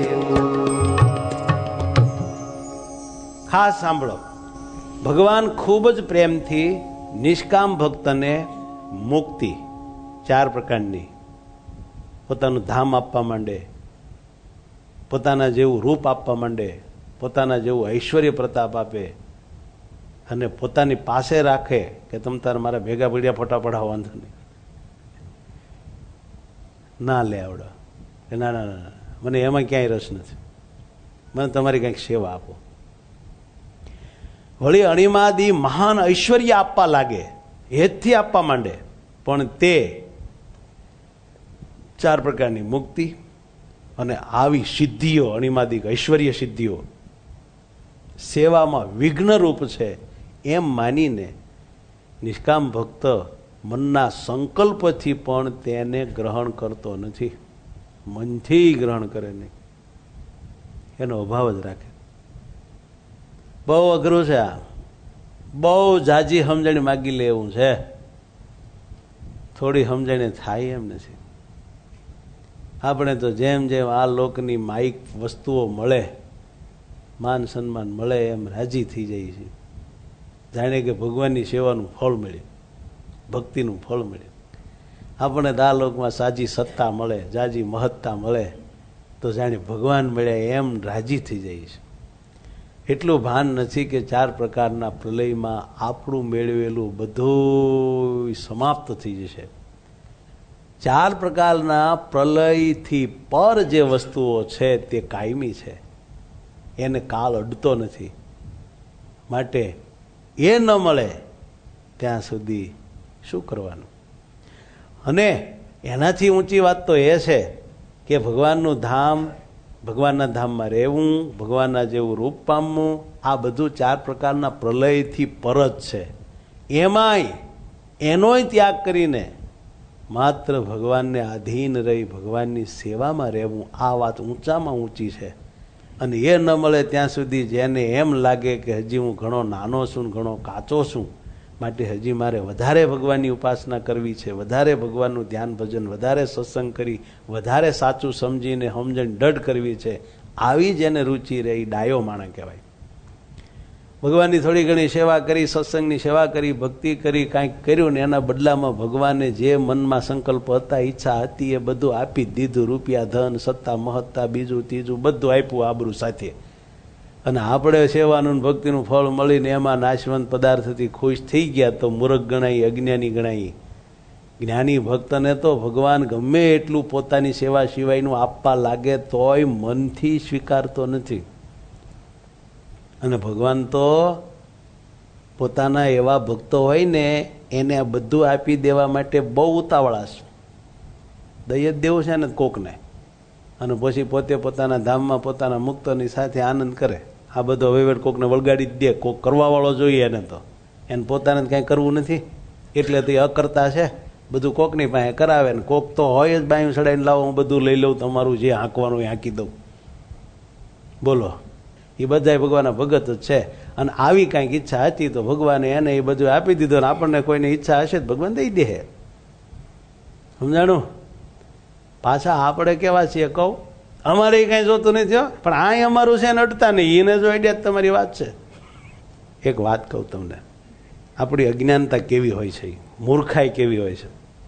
ખાસ સાંભળો, ભગવાન ખૂબ જ પ્રેમથી નિષ્કામ ભક્તને મુક્તિ ચાર પ્રકારની, પોતાનું ધામ આપવા માંડે, પોતાના જેવું રૂપ આપવા માંડે, પોતાના જેવું ઐશ્વર્ય પ્રતાપ આપે, અને પોતાની પાસે રાખે કે તમ તારે મારા ભેગા ભેડિયા ફોટા પડાવો, વાંધો નહીં, ના લે આવડો, ના ના ના મને એમાં ક્યાંય રસ નથી, મને તમારી કંઈક સેવા આપો. વળી અણિમાદી મહાન ઐશ્વર્ય આપવા લાગે, હેતથી આપવા માંડે, પણ તે ચાર પ્રકારની મુક્તિ અને આવી સિદ્ધિઓ, અણિમાદિક ઐશ્વર્ય સિદ્ધિઓ સેવામાં વિઘ્નરૂપ છે એમ માનીને નિષ્કામ ભક્ત મનના સંકલ્પથી પણ તેને ગ્રહણ કરતો નથી, મનથી ગ્રહણ કરે નહીં, એનો અભાવ જ રાખે. બહુ અઘરું છે આ, બહુ જાજી સમજણ માગી લે એવું છે, થોડી સમજણે થાય એમ નથી. આપણે તો જેમ જેમ આ લોકની માઇક વસ્તુઓ મળે, માન સન્માન મળે, એમ રાજી થઈ જાય છે, જાણે કે ભગવાનની સેવાનું ફળ મળે, ભક્તિનું ફળ મળે. આપણે તો આ લોકમાં સાજી સત્તા મળે, જાજી મહત્તા મળે તો જાણે ભગવાન મળ્યા એમ રાજી થઈ જાય છે. એટલું ભાન નથી કે ચાર પ્રકારના પ્રલયમાં આપણું મેળવેલું બધું સમાપ્ત થઈ જશે. ચાર પ્રકારના પ્રલયથી પર જે વસ્તુઓ છે તે કાયમી છે, એને કાળ અડતો નથી. માટે એ ન મળે ત્યાં સુધી શું કરવાનું? અને એનાથી ઊંચી વાત તો એ છે કે ભગવાનનું ધામ, ભગવાનના ધામમાં રહેવું, ભગવાનના જેવું રૂપ પામવું, આ બધું ચાર પ્રકારના પ્રલયથી પર જ છે. એમાંય એનોય ત્યાગ કરીને માત્ર ભગવાનને આધીન રહી ભગવાનની સેવામાં રહેવું, આ વાત ઊંચામાં ઊંચી છે. અને એ ન મળે ત્યાં સુધી જેને એમ લાગે કે હજી હું ઘણો નાનો છું, ઘણો કાચો છું, માટે હજી મારે વધારે ભગવાનની ઉપાસના કરવી છે, વધારે ભગવાનનું ધ્યાન ભજન, વધારે સત્સંગ કરી, વધારે સાચું સમજીને સમજણ દઢ કરવી છે, આવી જેને રુચિ રહે એ ડાયો માણસ કહેવાય. ભગવાનની થોડી ઘણી સેવા કરી, સત્સંગની સેવા કરી, ભક્તિ કરી, કાંઈક કર્યું ને એના બદલામાં ભગવાને જે મનમાં સંકલ્પ હતા, ઈચ્છા હતી, એ બધું આપી દીધું. રૂપિયા, ધન, સત્તા, મહત્તા, બીજું ત્રીજું બધું આપ્યું આબરૂ સાથે. અને આપણે સેવાનું ભક્તિનું ફળ મળીને એમાં નાશવંત પદાર્થથી ખુશ થઈ ગયા તો મૂર્ખ ગણાય, અજ્ઞાની ગણાય. જ્ઞાની ભક્તને તો ભગવાન ગમે એટલું પોતાની સેવા સિવાયનું આપવા લાગે તોય મનથી સ્વીકારતો નથી. અને ભગવાન તો પોતાના એવા ભક્તો હોય ને એને આ બધું આપી દેવા માટે બહુ ઉતાવળા છે. દઈ જ દેવું છે ને કોકને, અને પછી પોતે પોતાના ધામમાં પોતાના મુક્તોની સાથે આનંદ કરે. આ બધો વહીવટ કોકને વળગાડી જ દે. કોક કરવાવાળો જોઈએ એને, તો એને પોતાને કાંઈ કરવું નથી એટલે તો એ અકર્તા છે. બધું કોકની પાસે કરાવે ને કોક તો હોય જ બાયું ચડાવીને લાવો હું બધું લઈ લઉં, તમારું જે હાંકવાનું એ હાંકી દઉં. બોલો, એ બધા ભગવાનના ભગત જ છે. અને આવી કાંઈક ઈચ્છા હતી તો ભગવાને એને એ બધું આપી દીધું. ને આપણને કોઈને ઈચ્છા હશે તો ભગવાન દઈ દે. સમજાણું? પાછા આપણે કેવા છીએ કહું, અમારે એ કાંઈ જોતું નથી, પણ આ અમારું છે ને અડતા નહીં. એને જો આઈડિયા તમારી વાત છે. એક વાત કહું તમને, આપણી અજ્ઞાનતા કેવી હોય છે, મૂર્ખાઈ કેવી હોય છે.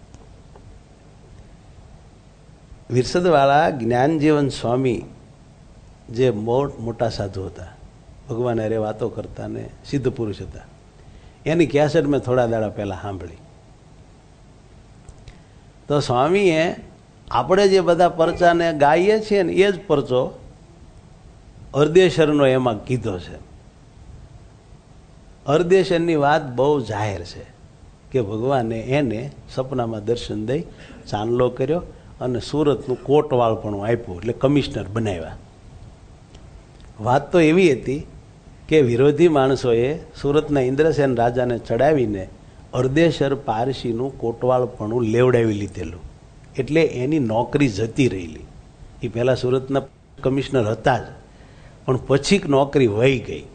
વિરસદવાળા જ્ઞાનજીવન સ્વામી જે મોટા સાધુ હતા, ભગવાન અરે વાતો કરતા ને સિદ્ધ પુરુષ હતા, એની કેસેટ મેં થોડા દાડા પહેલાં સાંભળી. તો સ્વામીએ આપણે જે બધા પરચાને ગાઈએ છીએ ને એ જ પરચો અર્દેશરનો એમાં કીધો છે. અર્દેશરની વાત બહુ જાહેર છે કે ભગવાને એને સપનામાં દર્શન દઈ ચાંદલો કર્યો અને સુરતનું કોટવાળપણું આપ્યું, એટલે કમિશનર બનાવ્યા. વાત તો એવી હતી કે વિરોધી માણસોએ સુરતના ઇન્દ્રસેન રાજાને ચડાવીને અર્દેશર પારસીનું કોટવાળપણું લેવડાવી લીધેલું, એટલે એની નોકરી જતી રહેલી. એ પહેલાં સુરતના કમિશનર હતા જ, પણ પછી નોકરી વહી ગઈ.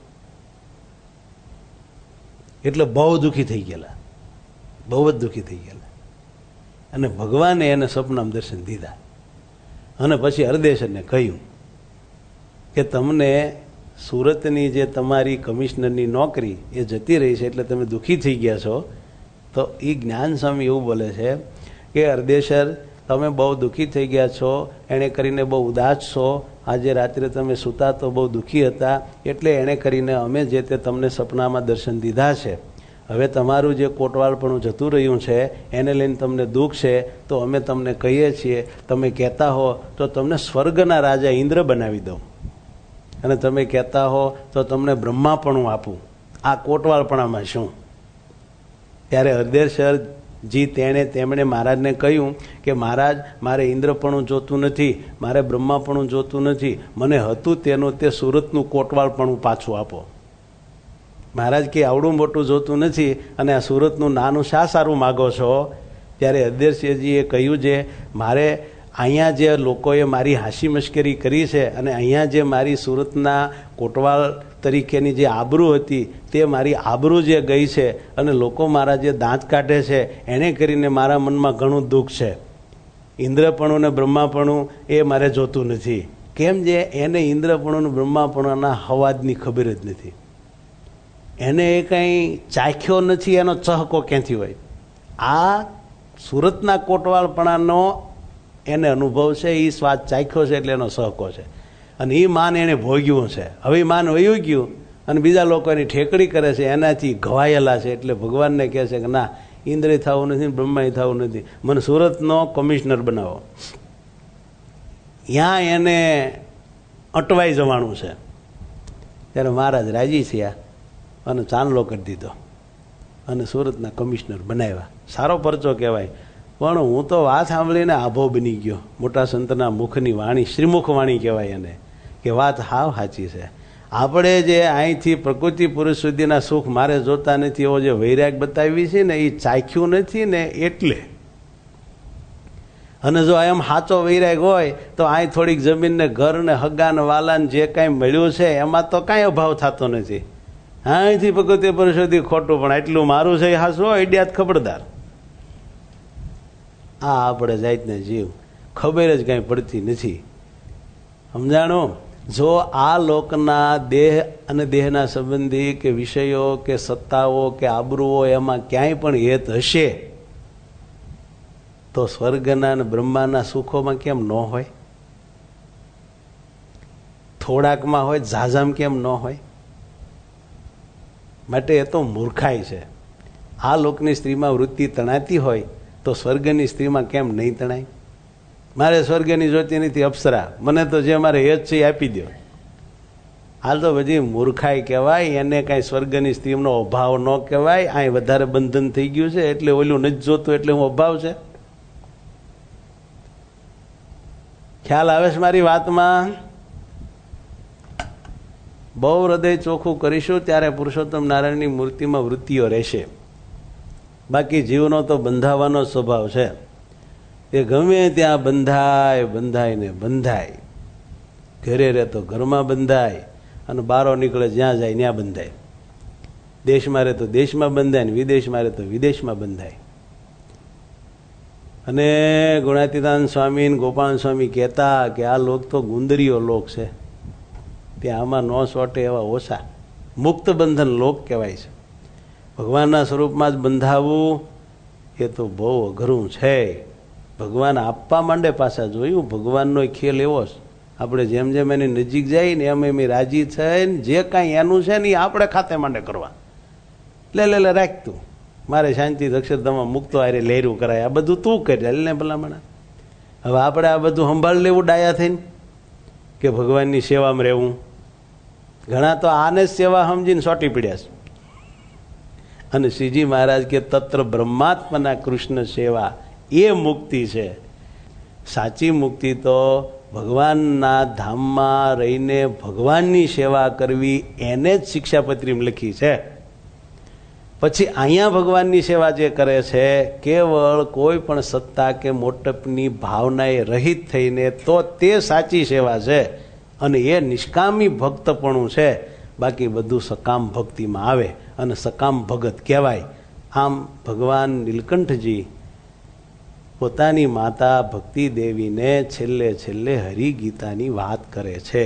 એટલે બહુ દુઃખી થઈ ગયેલા, બહુ જ દુઃખી થઈ ગયેલા. અને ભગવાને એને સપનામાં દર્શન દીધા અને પછી અર્દેશરને કહ્યું કે તમને સુરતની જે તમારી કમિશનરની નોકરી એ જતી રહી છે એટલે તમે દુઃખી થઈ ગયા છો. તો એ જ્ઞાન સ્વામી એવું બોલે છે કે અર્દેશર તમે બહુ દુઃખી થઈ ગયા છો, એણે કરીને બહુ ઉદાસ છો. આજે રાત્રે તમે સૂતા તો બહુ દુઃખી હતા, એટલે એણે કરીને અમે જે તે તમને સપનામાં દર્શન દીધા છે. હવે તમારું જે કોટવાળપણું જતું રહ્યું છે એને લઈને તમને દુઃખ છે, તો અમે તમને કહીએ છીએ તમે કહેતા હો તો તમને સ્વર્ગના રાજા ઇન્દ્ર બનાવી દઉં, અને તમે કહેતા હો તો તમને બ્રહ્માપણું આપું. આ કોટવાળપણામાં શું? ત્યારે અર્દેશરજી તેણે તેમણે મહારાજને કહ્યું કે મહારાજ મારે ઇન્દ્રપણું જોતું નથી, મારે બ્રહ્માપણું જોતું નથી, મને હતું તેનું તે સુરતનું કોટવાળપણું પાછું આપો. મહારાજ કે આવડું મોટું જોતું નથી અને આ સુરતનું નાનું શા સારું માગો છો? ત્યારે અર્દેશરજીએ કહ્યું છે મારે અહીંયા જે લોકોએ મારી હાસી મશ્કરી કરી છે અને અહીંયા જે મારી સુરતના કોટવાળ તરીકેની જે આબરૂ હતી તે મારી આબરૂ જે ગઈ છે અને લોકો મારા જે દાંત કાઢે છે એને કરીને મારા મનમાં ઘણું દુઃખ છે. ઇન્દ્રપણું ને બ્રહ્માપણું એ મારે જોતું નથી. કેમ જે એને ઇન્દ્રપણું ને બ્રહ્માપણુંના હવાજની ખબર જ નથી, એને એ કંઈ ચાખ્યો નથી, એનો ચહકો ક્યાંથી હોય? આ સુરતના કોટવાળપણાનો એને અનુભવ છે, એ સ્વાદ ચાખ્યો છે એટલે એનો સહકો છે, અને એ માન એને ભોગ્યું છે. હવે માન વયું ગયું અને બીજા લોકો એની ઠેકડી કરે છે, એનાથી ઘવાયેલા છે. એટલે ભગવાનને કહે છે કે ના, ઇન્દ્રિય થવું નથી, બ્રહ્માય થવું નથી, મને સુરતનો કમિશનર બનાવો. ત્યાં એને અટવાઈ જવાનું છે. ત્યારે મહારાજ રાજી થયા અને ચાંદલો કરી દીધો અને સુરતના કમિશનર બનાવ્યા. સારો પરચો કહેવાય. પણ હું તો વાત સાંભળીને આભો બની ગયો. મોટા સંતના મુખની વાણી, શ્રીમુખ વાણી કહેવાય એને, કે વાત હાવ સાચી છે. આપણે જે અહીંથી પ્રકૃતિ પુરુષ સુધીના સુખ મારે જોતા નથી એવો જે વૈરાગ બતાવી છે ને એ ચાખ્યું નથી ને એટલે. અને જો એમ સાચો વૈરાગ હોય તો અહીં થોડીક જમીન ને ઘર ને હગા ને વાલા જે કાંઈ મળ્યું છે એમાં તો કાંઈ અભાવ થતો નથી. અહીંથી પ્રકૃતિ પુરુષ સુધી ખોટું, પણ એટલું મારું છે એ હાસું આઈડિયા ખબરદાર. આ આપણે જાતને જીવ ખબર જ કાંઈ પડતી નથી. સમજાણું? જો આ લોકના દેહ અને દેહના સંબંધી કે વિષયો કે સત્તાઓ કે આબરૂઓ એમાં ક્યાંય પણ હેત હશે તો સ્વર્ગના અને બ્રહ્માના સુખોમાં કેમ ન હોય? થોડાકમાં હોય, ઝાઝામ કેમ ન હોય? માટે એ તો મૂર્ખાઈ છે. આ લોકની સ્ત્રીમાં વૃત્તિ તણાતી હોય તો સ્વર્ગની સ્ત્રીમાં કેમ નહીં તણાય? મારે સ્વર્ગની જોતી નથી અપ્સરા, મને તો જે મારે હેત છે એ આપી દો. હાલ તો બધી મૂર્ખાઈ કહેવાય. એને કાંઈ સ્વર્ગની સ્ત્રીનો અભાવ ન કહેવાય. અહીં વધારે બંધન થઈ ગયું છે એટલે ઓલું નથી જોતું એટલે હું અભાવ છે. ખ્યાલ આવે છે મારી વાતમાં? બહુ હૃદય ચોખ્ખું કરીશું ત્યારે પુરુષોત્તમ નારાયણની મૂર્તિમાં વૃત્તિઓ રહેશે. બાકી જીવનો તો બંધાવાનો સ્વભાવ છે. એ ગમે ત્યાં બંધાય બંધાય ને બંધાય. ઘરે રહે તો ઘરમાં બંધાય અને બારો નીકળે જ્યાં જાય ત્યાં બંધાય. દેશમાં રહે તો દેશમાં બંધાય ને વિદેશમાં રહે તો વિદેશમાં બંધાય. અને ગુણાતીતાન સ્વામી ગોપાલ સ્વામી કહેતા કે આ લોક તો ગુંદરીઓ લોક છે, ત્યાં આમાં નો સોટે એવા ઓછા. મુક્ત બંધન લોક કહેવાય છે. ભગવાનના સ્વરૂપમાં જ બંધાવવું એ તો બહુ અઘરું છે. ભગવાન આપવા માંડે પાછા. જોયું ભગવાનનો ખેલ એવો છે. આપણે જેમ જેમ એની નજીક જાય ને એમ એમ રાજી થઈને જે કાંઈ એનું છે ને એ આપણે ખાતે માંડે કરવા. લે લે લે રાખ તું, મારે શાંતિ અક્ષરધામમાં મુક્તો આરે લહેરું કરાય, આ બધું તું કરી લે ભલામણા. હવે આપણે આ બધું સંભાળ લેવું ડાયા થઈને કે ભગવાનની સેવામાં રહેવું. ઘણા તો આને જ સેવા સમજીને સોટી પડ્યા છે. અને શ્રીજી મહારાજ કે તત્ર બ્રહ્માત્મના કૃષ્ણ સેવા એ મુક્તિ છે. સાચી મુક્તિ તો ભગવાનના ધામમાં રહીને ભગવાનની સેવા કરવી એને જ શિક્ષાપત્રીમાં લખી છે. પછી અહીંયા ભગવાનની સેવા જે કરે છે કેવળ કોઈ પણ સત્તા કે મોટપની ભાવનાએ રહિત થઈને, તો તે સાચી સેવા છે અને એ નિષ્કામી ભક્તપણું છે. બાકી બધું સકામ ભક્તિમાં આવે અને સકામ ભગત કહેવાય. આમ ભગવાન નીલકંઠજી પોતાની માતા ભક્તિ દેવીને છેલ્લે છેલ્લે હરિગીતાની વાત કરે છે.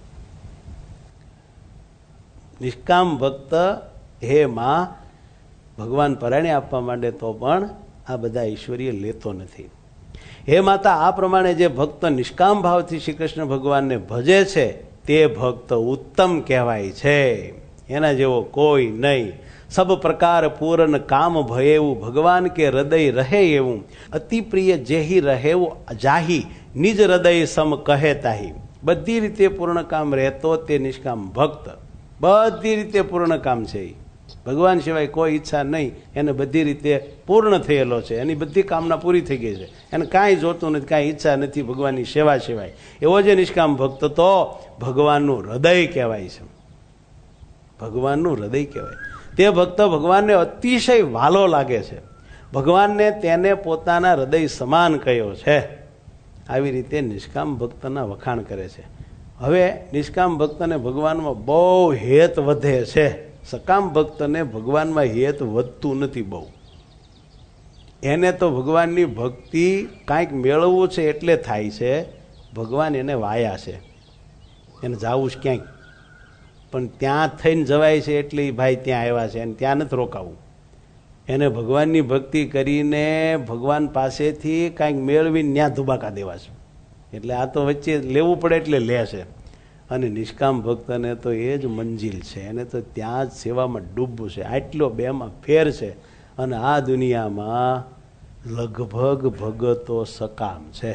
નિષ્કામ ભક્ત હે માં ભગવાન પરાણે આપવા માંડે તો પણ આ બધા ઈશ્વરીય લેતો નથી. હે માતા, આ પ્રમાણે જે ભક્ત નિષ્કામ ભાવથી શ્રી કૃષ્ણ ભગવાનને ભજે છે તે ભક્ત ઉત્તમ કહેવાય છે. એના જેવો કોઈ નહીં. સબ પ્રકાર પૂર્ણ કામ ભયેવું ભગવાન કે હૃદય રહે એવું, અતિ પ્રિય જેહી રહેવું જાહી નિજ હૃદય સમ કહે તાહી. બધી રીતે પૂર્ણ કામ રહેતો તે નિષ્કામ ભક્ત. બધી રીતે પૂર્ણ કામ છે. ભગવાન સિવાય કોઈ ઈચ્છા નહીં, એને બધી રીતે પૂર્ણ થયેલો છે. એની બધી કામના પૂરી થઈ ગઈ છે. એને કાંઈ જોતું નથી, કાંઈ ઈચ્છા નથી ભગવાનની સેવા સિવાય. એવો જે નિષ્કામ ભક્ત તો ભગવાનનું હૃદય કહેવાય છે. ભગવાનનું હૃદય કહેવાય. તે ભક્ત ભગવાનને અતિશય વાલો લાગે છે. ભગવાનને તેને પોતાના હૃદય સમાન કહ્યો છે. આવી રીતે નિષ્કામ ભક્તના વખાણ કરે છે. હવે નિષ્કામ ભક્તને ભગવાનમાં બહુ હેત વધે છે. સકામ ભક્તને ભગવાનમાં હેત વધતું નથી બહુ. એને તો ભગવાનની ભક્તિ કાંઈક મેળવવું છે એટલે થાય છે. ભગવાન એને વાયા છે, એને જાવું છે ક્યાંક, પણ ત્યાં થઈને જવાય છે એટલે ભાઈ ત્યાં આવ્યા છે અને ત્યાં નથી રોકાવું. એને ભગવાનની ભક્તિ કરીને ભગવાન પાસેથી કાંઈક મેળવીને ત્યાં ધુબાકા દેવા છે. એટલે આ તો વચ્ચે લેવું પડે એટલે લે છે. અને નિષ્કામ ભક્તને તો એ જ મંજિલ છે. એને તો ત્યાં જ સેવામાં ડૂબવું છે. આટલો બેમાં ફેર છે. અને આ દુનિયામાં લગભગ ભગતો સકામ છે.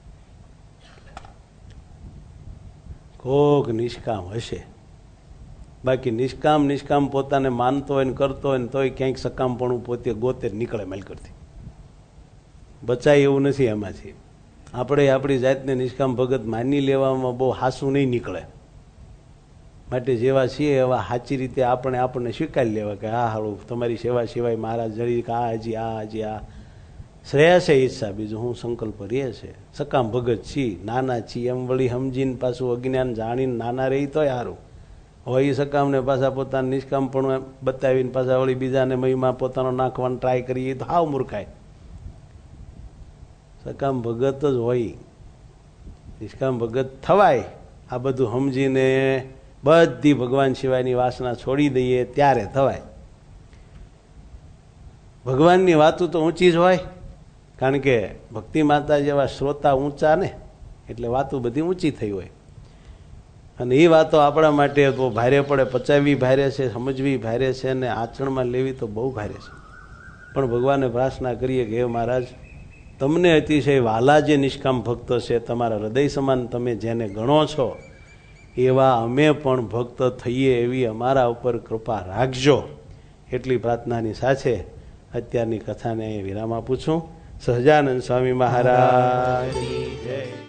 કોક નિષ્કામ હશે. બાકી નિષ્કામ નિષ્કામ પોતાને માનતો હોય ને કરતો હોય ને તોય ક્યાંક સકામપણું પોતે ગોતે નીકળે મેલ કરતી. બચાય એવું નથી એમાંથી. આપણે આપણી જાતને નિષ્કામ ભગત માની લેવામાં બહુ હાસું નહીં નીકળે. માટે જેવા છીએ એવા સાચી રીતે આપણે આપણને સ્વીકારી લેવા કે હા હારું તમારી સેવા સિવાય મારા જરી આ હજી આ હજી આ શ્રેય છે ઈચ્છા, બીજું હું સંકલ્પ રહે છે. સકામ ભગત છી, નાના છી એમ વળી સમજીને પાછું અજ્ઞાન જાણીને નાના રહી તોય સારું. હવે એ સકામને પાછા પોતાનું નિષ્કામ પણ બતાવીને પાછા વળી બીજાને મહીમાં પોતાનો નાખવાનો ટ્રાય કરીએ તો હાવ મૂર્ખાય. સકામ ભગત જ હોય, નિષ્કામ ભગત થવાય. આ બધું સમજીને બધી ભગવાન સિવાયની વાસના છોડી દઈએ ત્યારે થવાય. ભગવાનની વાતો તો ઊંચી જ હોય, કારણ કે ભક્તિ માતા જેવા શ્રોતા ઊંચા ને એટલે વાતો બધી ઊંચી થઈ હોય. અને એ વાતો આપણા માટે બહુ ભારે પડે, પચાવવી ભારે છે, સમજવી ભારે છે, અને આચરણમાં લેવી તો બહુ ભારે છે. પણ ભગવાનને પ્રાર્થના કરીએ કે હે મહારાજ, તમને અતિશય વાલા જે નિષ્કામ ભક્તો છે, તમારા હૃદય સમાન તમે જેને ગણો છો એવા અમે પણ ભક્ત થઈએ એવી અમારા ઉપર કૃપા રાખજો. એટલી પ્રાર્થનાની સાથે અત્યારની કથાને વિરામ આપું છું. સહજાનંદ સ્વામી મહારાજ જય.